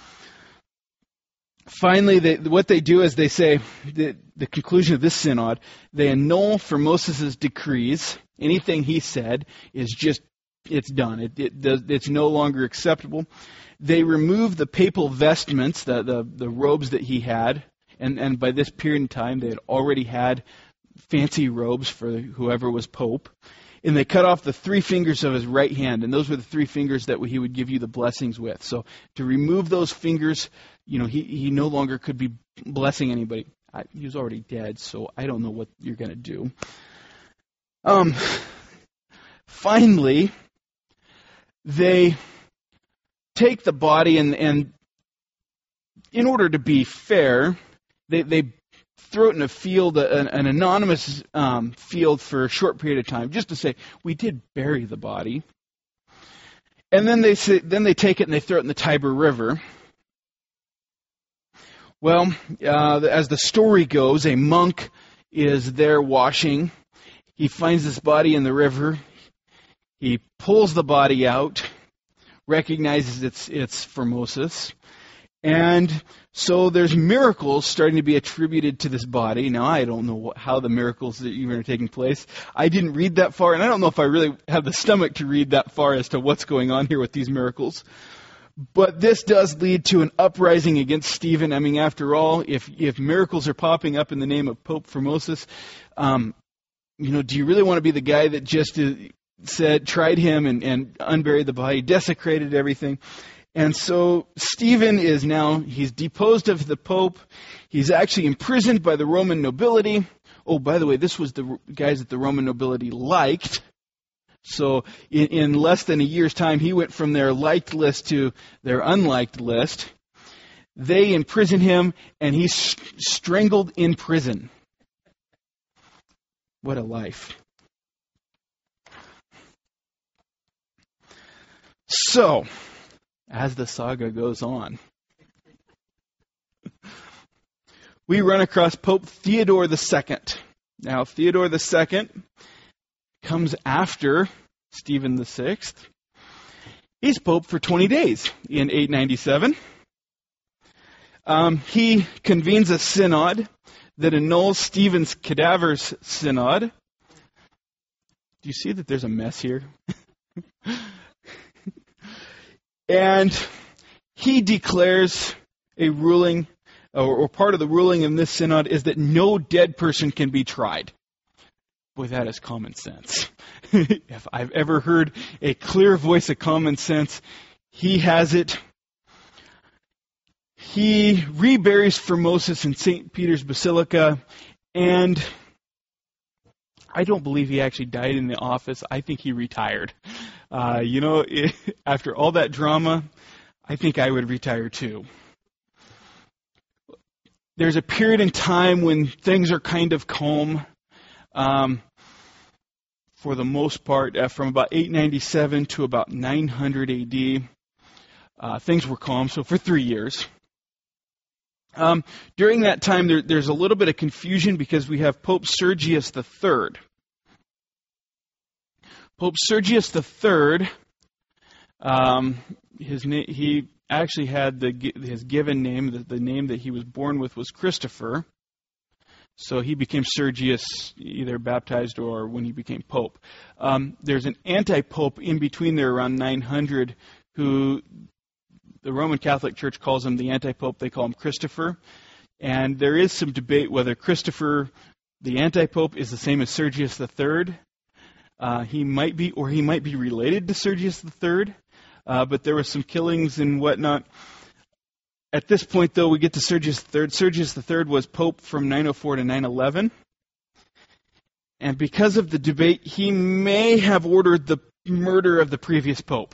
Finally, what they do is they say, the conclusion of this synod, they annul Formosus' decrees. Anything he said is just, it's done. It's no longer acceptable. They remove the papal vestments, the robes that he had, and by this period in time, they had already had fancy robes for whoever was pope. And they cut off the 3 fingers of his right hand, and those were the 3 fingers that he would give you the blessings with. So to remove those fingers, he no longer could be blessing anybody. He was already dead, so I don't know what you're going to do. Finally, they take the body, and in order to be fair, they throw it in a field, an anonymous field for a short period of time, just to say, we did bury the body. And then they take it and they throw it in the Tiber River. Well, as the story goes, a monk is there washing. He finds this body in the river. He pulls the body out, recognizes it's Formosus. And so there's miracles starting to be attributed to this body. Now, I don't know how the miracles that even are taking place. I didn't read that far, and I don't know if I really have the stomach to read that far as to what's going on here with these miracles. But this does lead to an uprising against Stephen. I mean, after all, if miracles are popping up in the name of Pope Formosus, do you really want to be the guy that just tried him and unburied the body, desecrated everything? And so Stephen he's deposed of the Pope. He's actually imprisoned by the Roman nobility. Oh, by the way, this was the guys that the Roman nobility liked. So in less than a year's time, he went from their liked list to their unliked list. They imprison him, and he's strangled in prison. What a life. So, as the saga goes on, we run across Pope Theodore II. Now, Theodore II comes after Stephen VI. He's Pope for 20 days in 897. He convenes a synod that annuls Stephen's cadavers synod. Do you see that there's a mess here? And he declares a ruling, or part of the ruling in this synod is that no dead person can be tried. Boy, that is common sense. If I've ever heard a clear voice of common sense, he has it. He reburies Formosus in St. Peter's Basilica, and I don't believe he actually died in the office. I think he retired. After all that drama, I think I would retire too. There's a period in time when things are kind of calm. For the most part, from about 897 to about 900 AD, things were calm, so for 3 years. During that time, there's a little bit of confusion because we have Pope Sergius III. Pope Sergius III, he actually had his given name, the name that he was born with was Christopher. So he became Sergius, either baptized or when he became Pope. There's an anti-pope in between there around 900 who the Roman Catholic Church calls him the anti-pope. They call him Christopher. And there is some debate whether Christopher, the anti-pope, is the same as Sergius III. He might be related to Sergius III, but there were some killings and whatnot. At this point, though, we get to Sergius III. Sergius III was Pope from 904 to 911. And because of the debate, he may have ordered the murder of the previous Pope.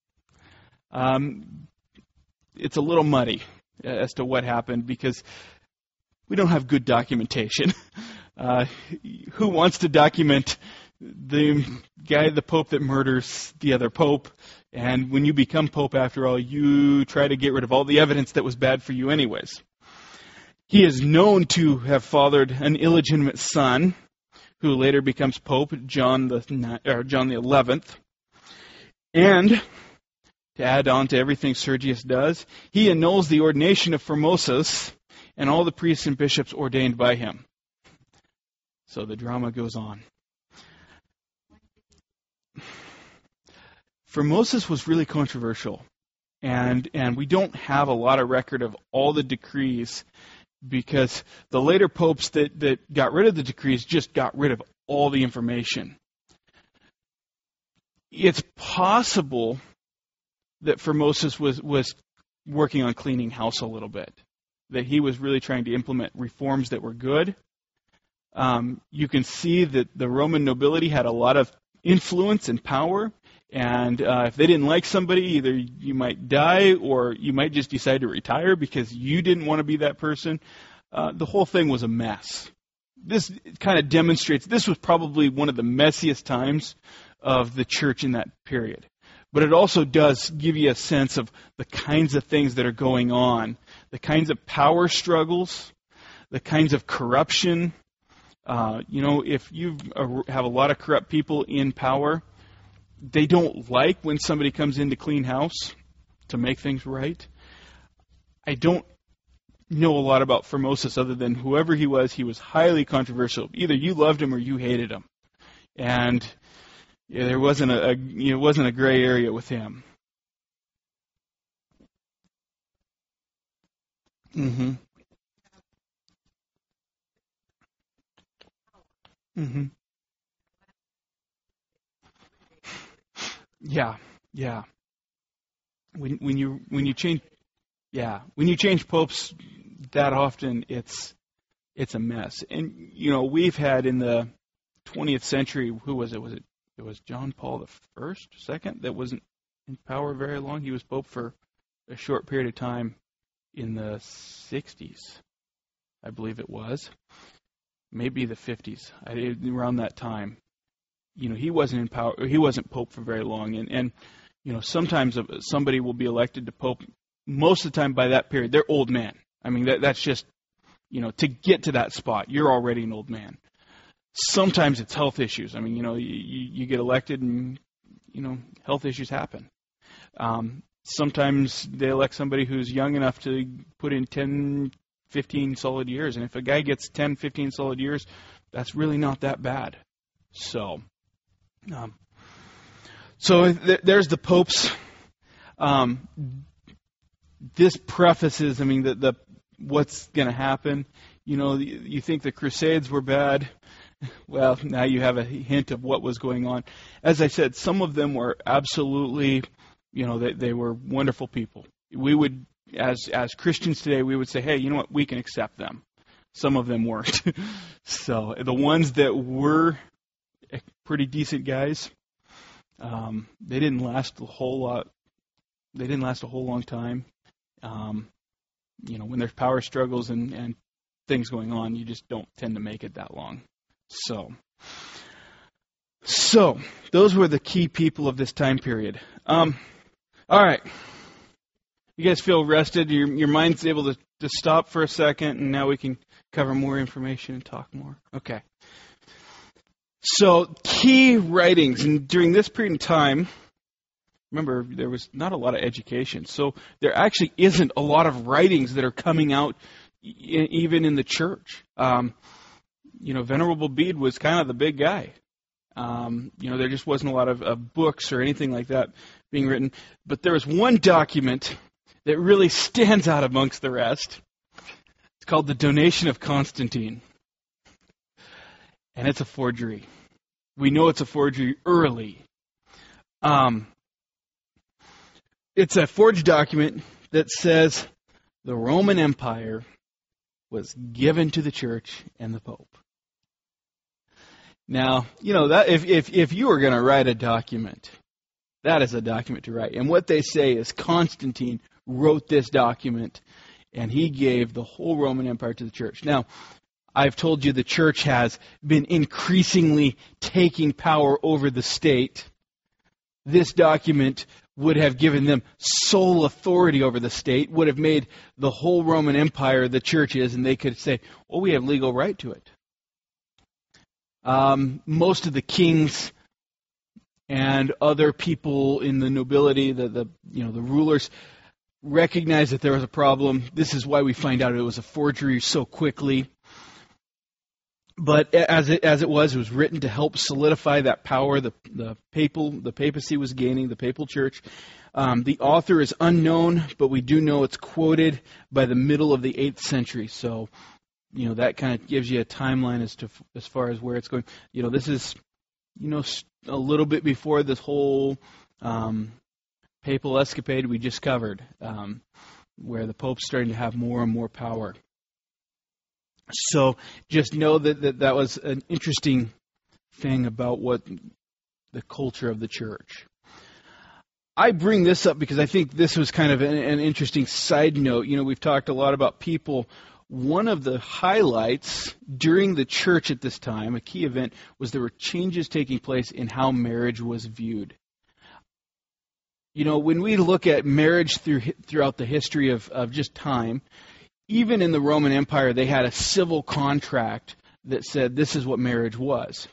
It's a little muddy as to what happened because we don't have good documentation. Who wants to document the guy, the pope that murders the other pope. And when you become pope, after all, you try to get rid of all the evidence that was bad for you anyways. He is known to have fathered an illegitimate son, who later becomes Pope John the 11th. And to add on to everything Sergius does, he annuls the ordination of Formosus and all the priests and bishops ordained by him. So the drama goes on. Formosus was really controversial, and we don't have a lot of record of all the decrees, because the later popes that got rid of the decrees just got rid of all the information. It's possible that Formosus was working on cleaning house a little bit, that he was really trying to implement reforms that were good. You can see that the Roman nobility had a lot of influence and power, and if they didn't like somebody, either you might die or you might just decide to retire because you didn't want to be that person. The whole thing was a mess. This kind of demonstrates this was probably one of the messiest times of the church in that period. But it also does give you a sense of the kinds of things that are going on, the kinds of power struggles, the kinds of corruption. If you have a lot of corrupt people in power, they don't like when somebody comes in to clean house, to make things right. I don't know a lot about Formosus other than whoever he was highly controversial. Either you loved him or you hated him. And there wasn't a gray area with him. Mm-hmm. Mm-hmm. Yeah, yeah. When you change popes that often, it's a mess. And we've had in the 20th century, who was it? It was John Paul the second that wasn't in power very long. He was pope for a short period of time in the 60s, I believe it was, maybe the 50s, around that time. He wasn't in power. He wasn't pope for very long, and sometimes somebody will be elected to pope. Most of the time, by that period, they're old men. I mean, that's just to get to that spot, you're already an old man. Sometimes it's health issues. I mean, you get elected, and health issues happen. Sometimes they elect somebody who's young enough to put in 10, 15 solid years, and if a guy gets 10, 15 solid years, that's really not that bad. So. There's the popes. This prefaces, the what's going to happen. You think the Crusades were bad. Well, now you have a hint of what was going on. As I said, some of them were absolutely, they were wonderful people. We would, as Christians today, we would say, hey, you know what, we can accept them. Some of them weren't. So the ones that were pretty decent guys, they didn't last a whole lot. They didn't last a whole long time. When there's power struggles and things going on, you just don't tend to make it that long. So those were the key people of this time period. All right. You guys feel rested? Your mind's able to stop for a second, and now we can cover more information and talk more. Okay. So, key writings. And during this period of time, remember, there was not a lot of education. So, there actually isn't a lot of writings that are coming out even in the church. Venerable Bede was kind of the big guy. There just wasn't a lot of books or anything like that being written. But there was one document that really stands out amongst the rest. It's called the Donation of Constantine. And it's a forgery. We know it's a forgery early. It's a forged document that says the Roman Empire was given to the church and the Pope. Now, that if you were going to write a document, that is a document to write. And what they say is Constantine wrote this document, and he gave the whole Roman Empire to the church. Now, I've told you the church has been increasingly taking power over the state. This document would have given them sole authority over the state, would have made the whole Roman Empire the church is, and they could say, well, we have legal right to it. Most of the kings and other people in the nobility, the rulers, recognized that there was a problem. This is why we find out it was a forgery so quickly. But as it was written to help solidify that power the papacy was gaining, the papal church. The author is unknown, but we do know it's quoted by the middle of the 8th century. So, that kind of gives you a timeline as far as where it's going. This is, a little bit before this whole papal escapade we just covered, where the Pope's starting to have more and more power. So just know that was an interesting thing about what the culture of the church. I bring this up because I think this was kind of an interesting side note. We've talked a lot about people. One of the highlights during the church at this time, a key event, was there were changes taking place in how marriage was viewed. When we look at marriage throughout the history of just time, even in the Roman Empire, they had a civil contract that said this is what marriage was.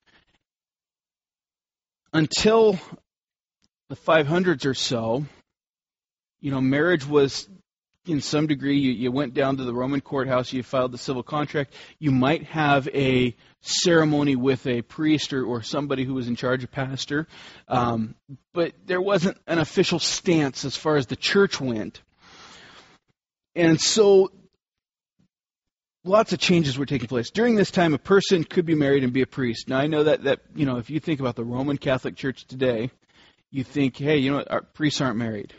Until the 500s or so, marriage was, in some degree, you went down to the Roman courthouse, you filed the civil contract. You might have a ceremony with a priest or somebody who was in charge, a pastor, but there wasn't an official stance as far as the church went. And so lots of changes were taking place. During this time, a person could be married and be a priest. Now, I know that if you think about the Roman Catholic Church today, you think, hey, our priests aren't married.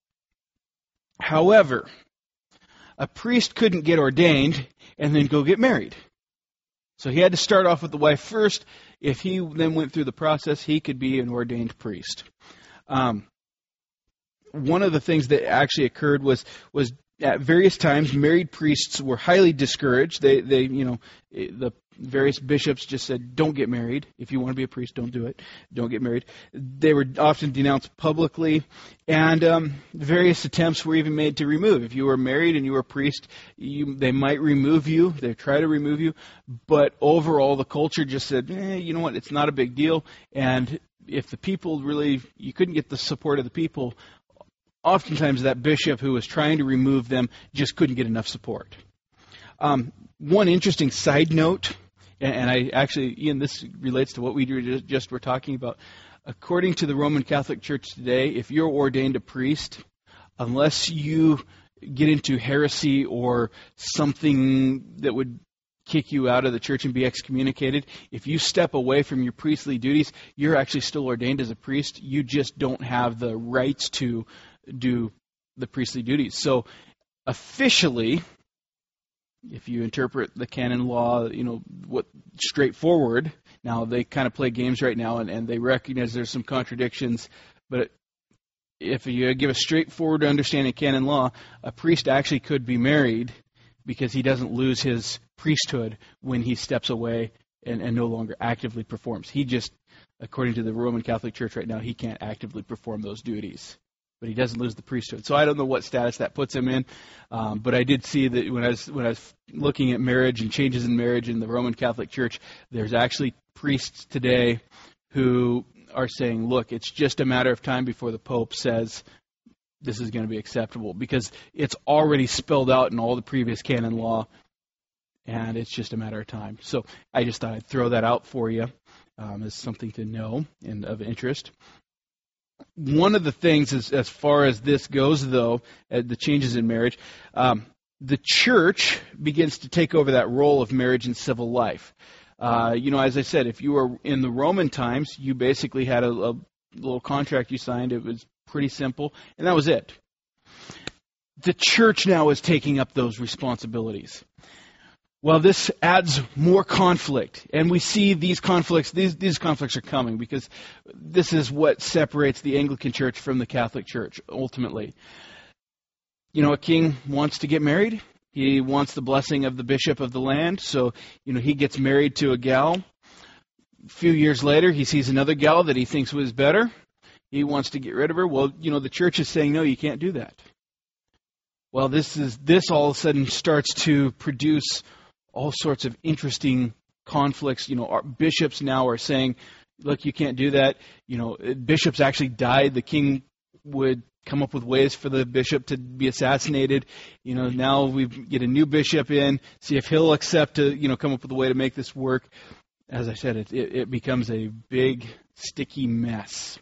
However, a priest couldn't get ordained and then go get married. So he had to start off with the wife first. If he then went through the process, he could be an ordained priest. One of the things that actually occurred was at various times, married priests were highly discouraged. The various bishops just said, don't get married. If you want to be a priest, don't do it. Don't get married. They were often denounced publicly, and various attempts were even made to remove. If you were married and you were a priest, they might remove you. They try to remove you. But overall, the culture just said, you know what, it's not a big deal. And if the people you couldn't get the support of the people, oftentimes that bishop who was trying to remove them just couldn't get enough support. One interesting side note, and I actually, Ian, this relates to what we just were talking about. According to the Roman Catholic Church today, if you're ordained a priest, unless you get into heresy or something that would kick you out of the church and be excommunicated, if you step away from your priestly duties, you're actually still ordained as a priest. You just don't have the rights to do the priestly duties. So officially, if you interpret the canon law, what straightforward, now they kind of play games right now and they recognize there's some contradictions, but if you give a straightforward understanding of canon law, a priest actually could be married because he doesn't lose his priesthood when he steps away and no longer actively performs. He just, according to the Roman Catholic Church right now, he can't actively perform those duties. But he doesn't lose the priesthood. So I don't know what status that puts him in, but I did see that when I was looking at marriage and changes in marriage in the Roman Catholic Church, there's actually priests today who are saying, look, it's just a matter of time before the Pope says this is going to be acceptable, because it's already spelled out in all the previous canon law, and it's just a matter of time. So I just thought I'd throw that out for you as something to know and of interest. One of the things, as far as this goes, though, the changes in marriage, the church begins to take over that role of marriage in civil life. As I said, if you were in the Roman times, you basically had a little contract you signed. It was pretty simple, and that was it. The church now is taking up those responsibilities. Well, this adds more conflict, and we see these conflicts. These conflicts are coming because this is what separates the Anglican Church from the Catholic Church, ultimately. A king wants to get married. He wants the blessing of the bishop of the land, so he gets married to a gal. A few years later, he sees another gal that he thinks was better. He wants to get rid of her. Well, the church is saying, no, you can't do that. Well, this all of a sudden starts to produce all sorts of interesting conflicts. Our bishops now are saying, look, you can't do that. Bishops actually died. The king would come up with ways for the bishop to be assassinated. Now we get a new bishop in, see if he'll accept to, come up with a way to make this work. As I said, it becomes a big, sticky mess.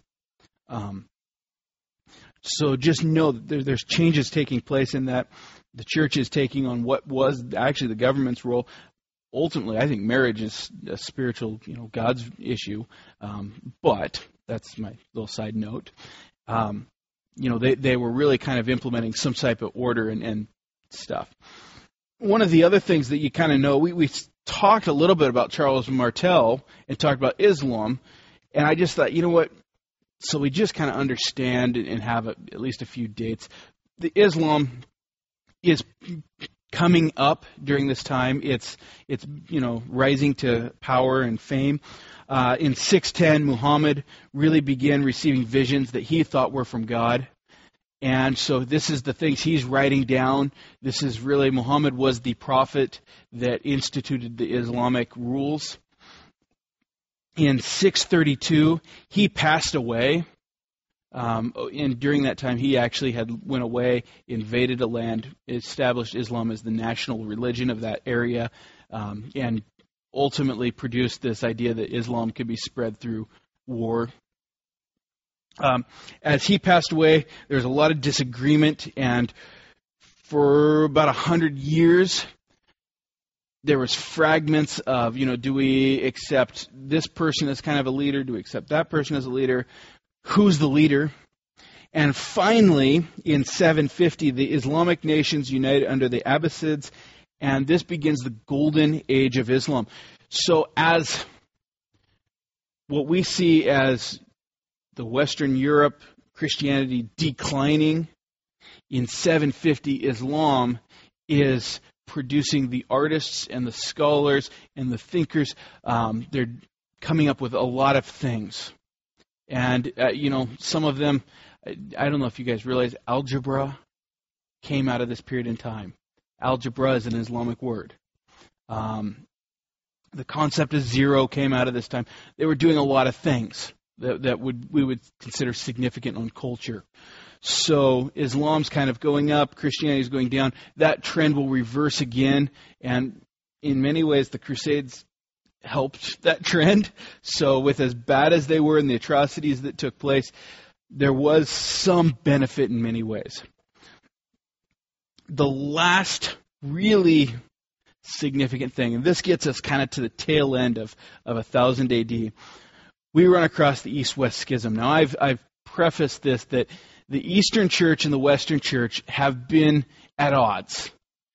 So just know that there's changes taking place in that. The church is taking on what was actually the government's role. Ultimately, I think marriage is a spiritual, God's issue. But that's my little side note. They were really kind of implementing some type of order and stuff. One of the other things that you kind of know, we talked a little bit about Charles Martel and talked about Islam, and I just thought, what? So we just kind of understand and have at least a few dates. The Islam is coming up during this time. It's rising to power and fame. In 610, Muhammad really began receiving visions that he thought were from God. And so this is the things he's writing down. This is really, Muhammad was the prophet that instituted the Islamic rules. In 632, he passed away. And during that time, he actually went away, invaded a land, established Islam as the national religion of that area, and ultimately produced this idea that Islam could be spread through war. As he passed away, there was a lot of disagreement, and for about 100 years, there was fragments of, do we accept this person as kind of a leader? Do we accept that person as a leader? Who's the leader? And finally, in 750, the Islamic nations united under the Abbasids, and this begins the golden age of Islam. So as what we see as the Western Europe Christianity declining, in 750, Islam is producing the artists and the scholars and the thinkers. They're coming up with a lot of things. And, some of them, I don't know if you guys realize, algebra came out of this period in time. Algebra is an Islamic word. The concept of zero came out of this time. They were doing a lot of things that we would consider significant on culture. So Islam's kind of going up, Christianity's going down. That trend will reverse again, and in many ways the Crusades helped that trend. So with as bad as they were and the atrocities that took place, there was some benefit in many ways. The last really significant thing, and this gets us kind of to the tail end of 1000 AD, we run across the East-West Schism. Now I've prefaced this that the Eastern Church and the Western Church have been at odds.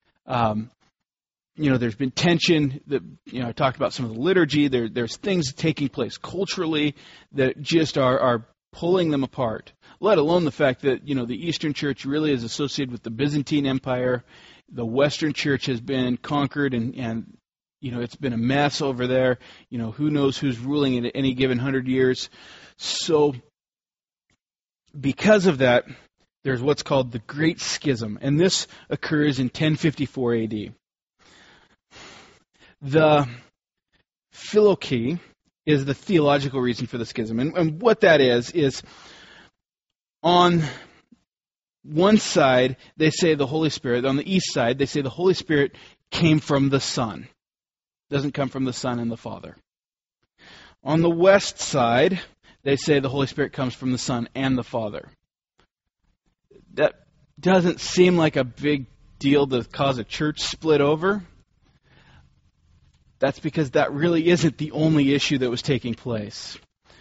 There's been tension. I talked about some of the liturgy. There's things taking place culturally that just are pulling them apart. Let alone the fact that the Eastern Church really is associated with the Byzantine Empire. The Western Church has been conquered, and it's been a mess over there. Who knows who's ruling at any given 100 years. So because of that, there's what's called the Great Schism, and this occurs in 1054 AD. The philokey is the theological reason for the schism, and what that is on one side they say the Holy Spirit, on the east side they say the Holy Spirit came from the Son. It doesn't come from the Son and the Father. On the west side, they say the Holy Spirit comes from the Son and the Father. That doesn't seem like a big deal to cause a church split over. That's because that really isn't the only issue that was taking place.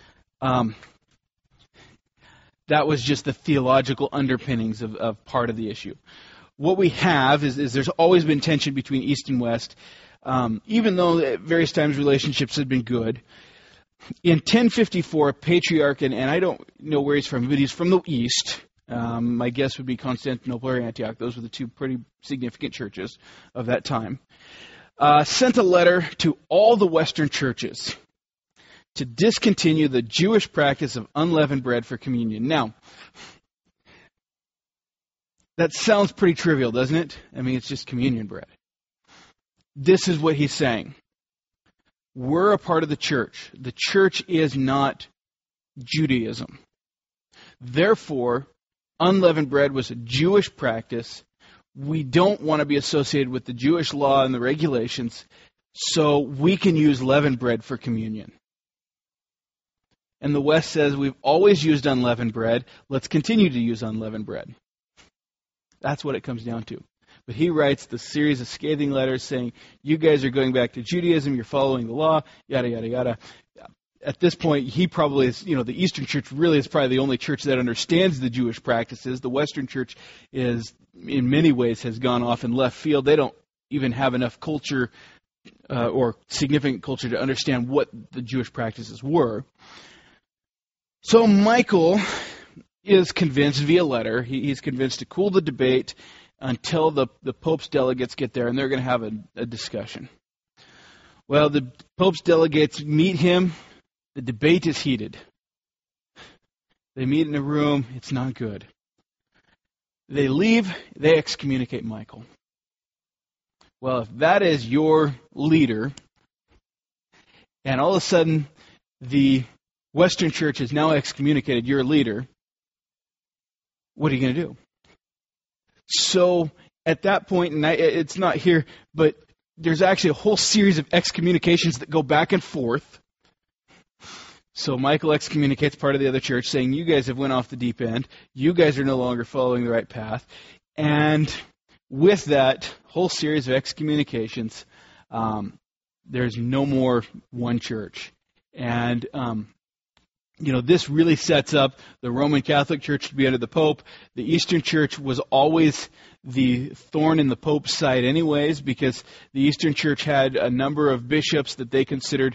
That was just the theological underpinnings of part of the issue. What we have is there's always been tension between East and West, even though at various times relationships had been good. In 1054, a patriarch, and I don't know where he's from, but he's from the East, My guess would be Constantinople or Antioch. Those were the two pretty significant churches of that time. Sent a letter to all the Western churches to discontinue the Jewish practice of unleavened bread for communion. Now, that sounds pretty trivial, doesn't it? I mean, it's just communion bread. This is what he's saying. We're a part of the church. The church is not Judaism. Therefore, unleavened bread was a Jewish practice. We don't want to be associated with the Jewish law and the regulations, so we can use leavened bread for communion. And the West says, we've always used unleavened bread. Let's continue to use unleavened bread. That's what it comes down to. But he writes the series of scathing letters saying, you guys are going back to Judaism, you're following the law, yada, yada, yada. At this point, he probably is, the Eastern Church really is probably the only church that understands the Jewish practices. The Western Church is, in many ways, has gone off in left field. They don't even have enough culture or significant culture to understand what the Jewish practices were. So Michael is convinced via letter, he's convinced to cool the debate until the Pope's delegates get there, and they're going to have a discussion. Well, the Pope's delegates meet him. The debate is heated. They meet in a room. It's not good. They leave. They excommunicate Michael. Well, if that is your leader, and all of a sudden the Western Church has now excommunicated your leader, what are you going to do? So at that point, and it's not here, but there's actually a whole series of excommunications that go back and forth. So Michael excommunicates part of the other church, saying, you guys have went off the deep end. You guys are no longer following the right path. And with that whole series of excommunications, there's no more one church. And this really sets up the Roman Catholic Church to be under the Pope. The Eastern Church was always the thorn in the Pope's side anyways, because the Eastern Church had a number of bishops that they considered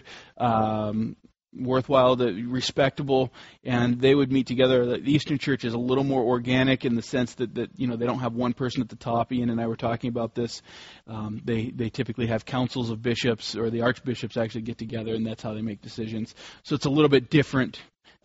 worthwhile, respectable, and they would meet together. The Eastern Church is a little more organic in the sense that they don't have one person at the top. Ian and I were talking about this. They typically have councils of bishops, or the archbishops actually get together, and that's how they make decisions. So it's a little bit different.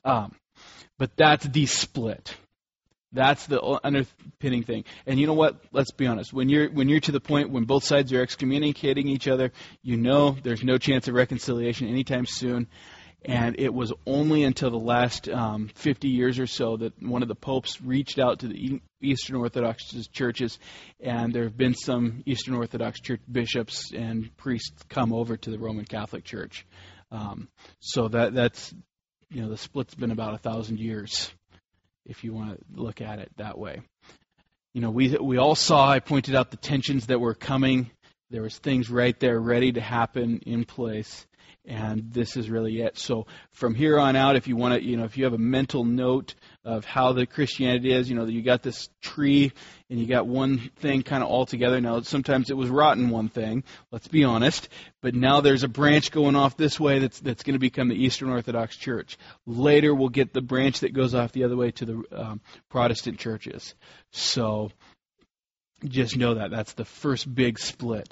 But that's the split. That's the underpinning thing. And you know what? Let's be honest. When you're to the point when both sides are excommunicating each other, there's no chance of reconciliation anytime soon. And it was only until the last 50 years or so that one of the popes reached out to the Eastern Orthodox churches, and there have been some Eastern Orthodox church bishops and priests come over to the Roman Catholic Church. So that's the split's been about 1,000 years, if you want to look at it that way. We all saw, I pointed out the tensions that were coming. There was things right there ready to happen in place, and this is really it. So from here on out, if you want to, if you have a mental note of how the Christianity is, you got this tree and you got one thing kind of all together. Now, sometimes it was rotten one thing, let's be honest, but now there's a branch going off this way that's going to become the Eastern Orthodox Church. Later, we'll get the branch that goes off the other way to the Protestant churches. So just know that's the first big split.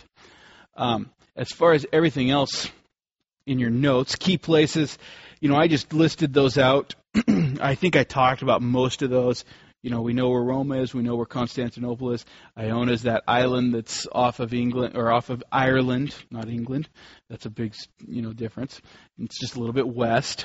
As far as everything else in your notes, key places, I just listed those out. I think I talked about most of those. We know where Rome is. We know where Constantinople is. Iona is that island that's off of England, or off of Ireland, not England. That's a big, difference. It's just a little bit west.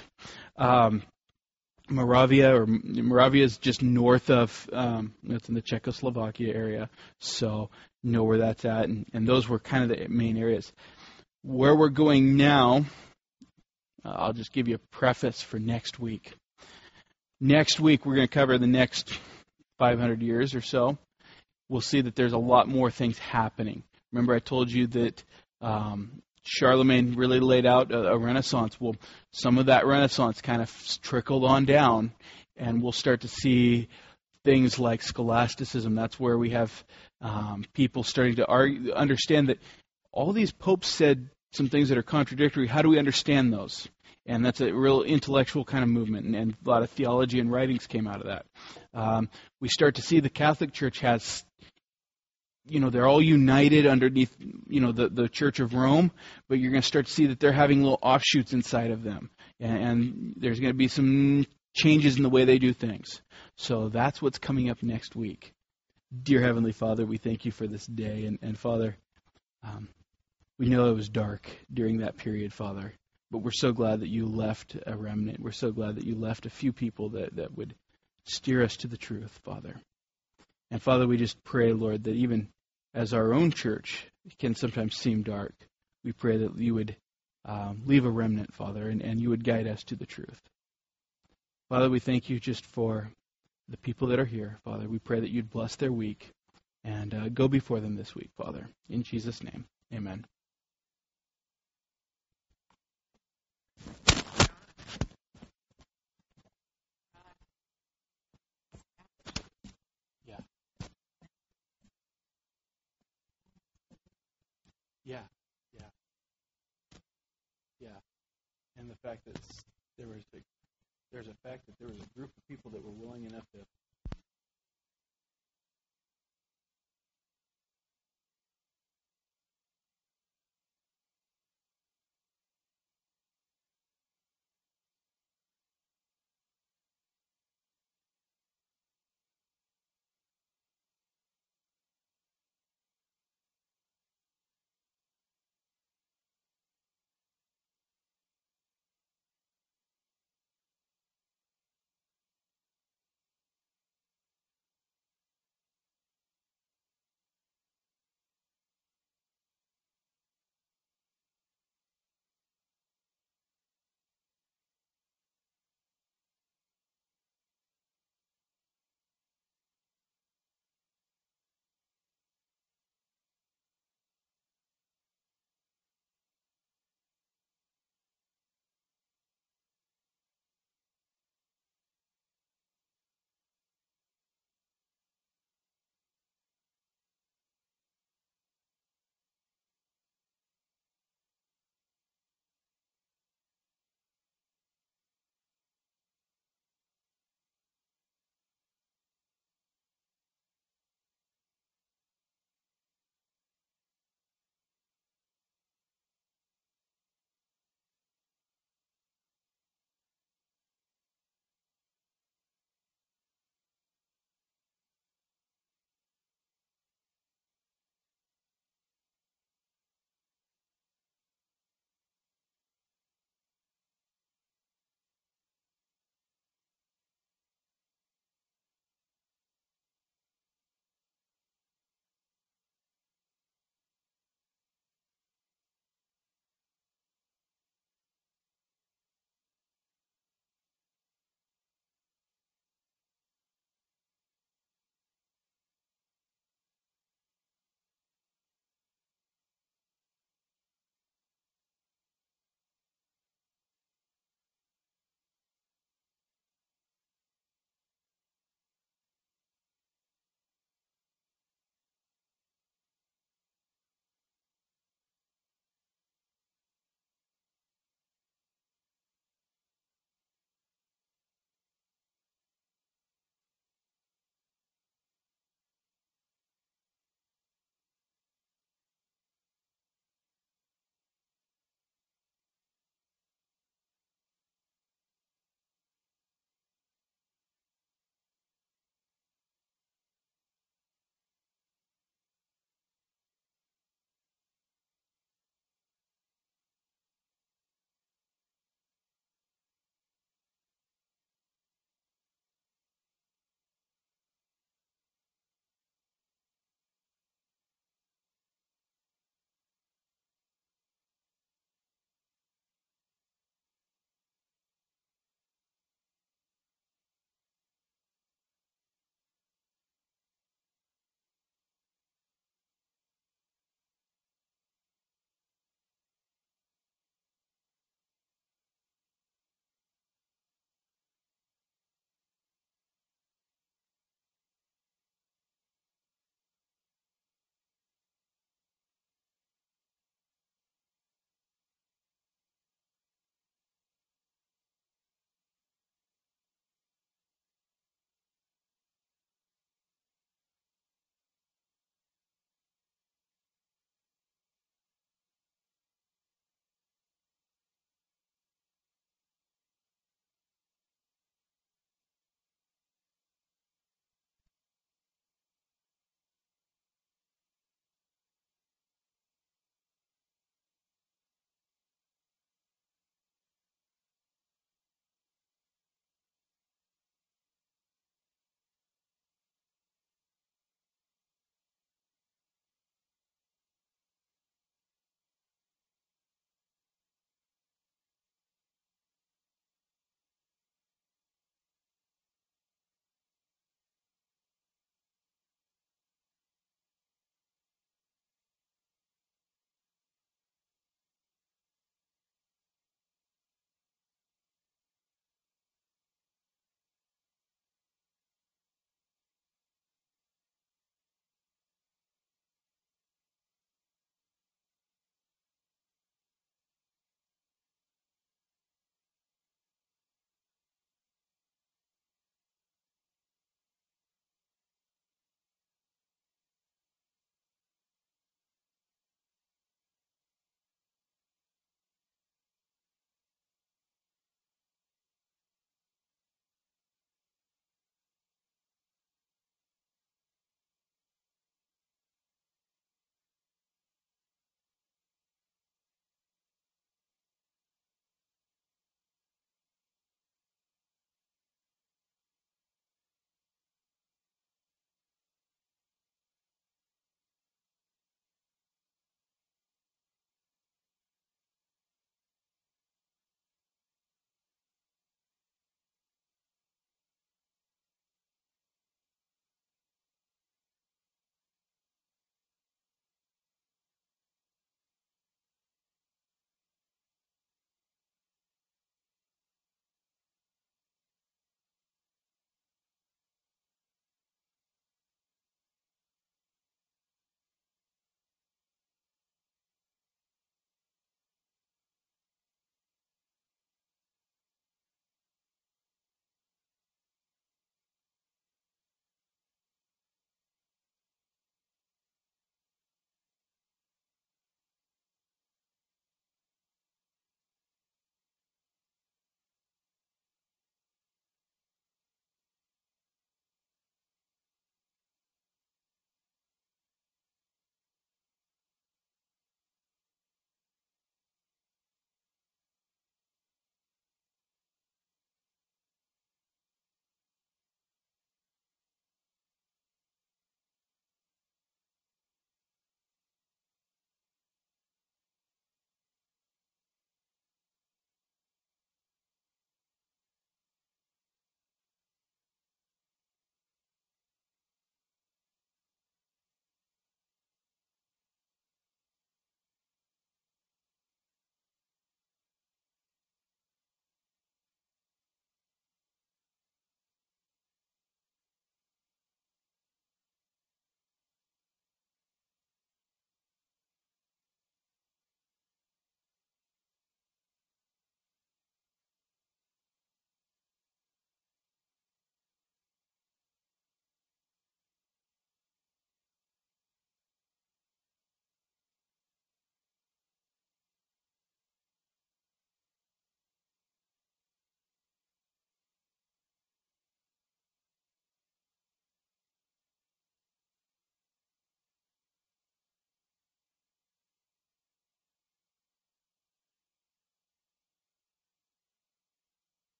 Moravia is just north of, that's in the Czechoslovakia area. So know where that's at. And those were kind of the main areas. Where we're going now, I'll just give you a preface for next week. Next week, we're going to cover the next 500 years or so. We'll see that there's a lot more things happening. Remember I told you that Charlemagne really laid out a Renaissance. Well, some of that Renaissance kind of trickled on down, and we'll start to see things like scholasticism. That's where we have people starting to understand that all these popes said some things that are contradictory. How do we understand those? And that's a real intellectual kind of movement, and a lot of theology and writings came out of that. We start to see the Catholic Church has, they're all united underneath, the Church of Rome, but you're going to start to see that they're having little offshoots inside of them. And there's going to be some changes in the way they do things. So that's what's coming up next week. Dear Heavenly Father, we thank you for this day. And Father, we know it was dark during that period, Father, but we're so glad that you left a remnant. We're so glad that you left a few people that would steer us to the truth, Father. And Father, we just pray, Lord, that even as our own church can sometimes seem dark, we pray that you would leave a remnant, Father, and you would guide us to the truth. Father, we thank you just for the people that are here, Father. We pray that you'd bless their week and go before them this week, Father. In Jesus' name, amen. Yeah, yeah, yeah. And the fact that there's a fact that there was a group of people that were willing enough to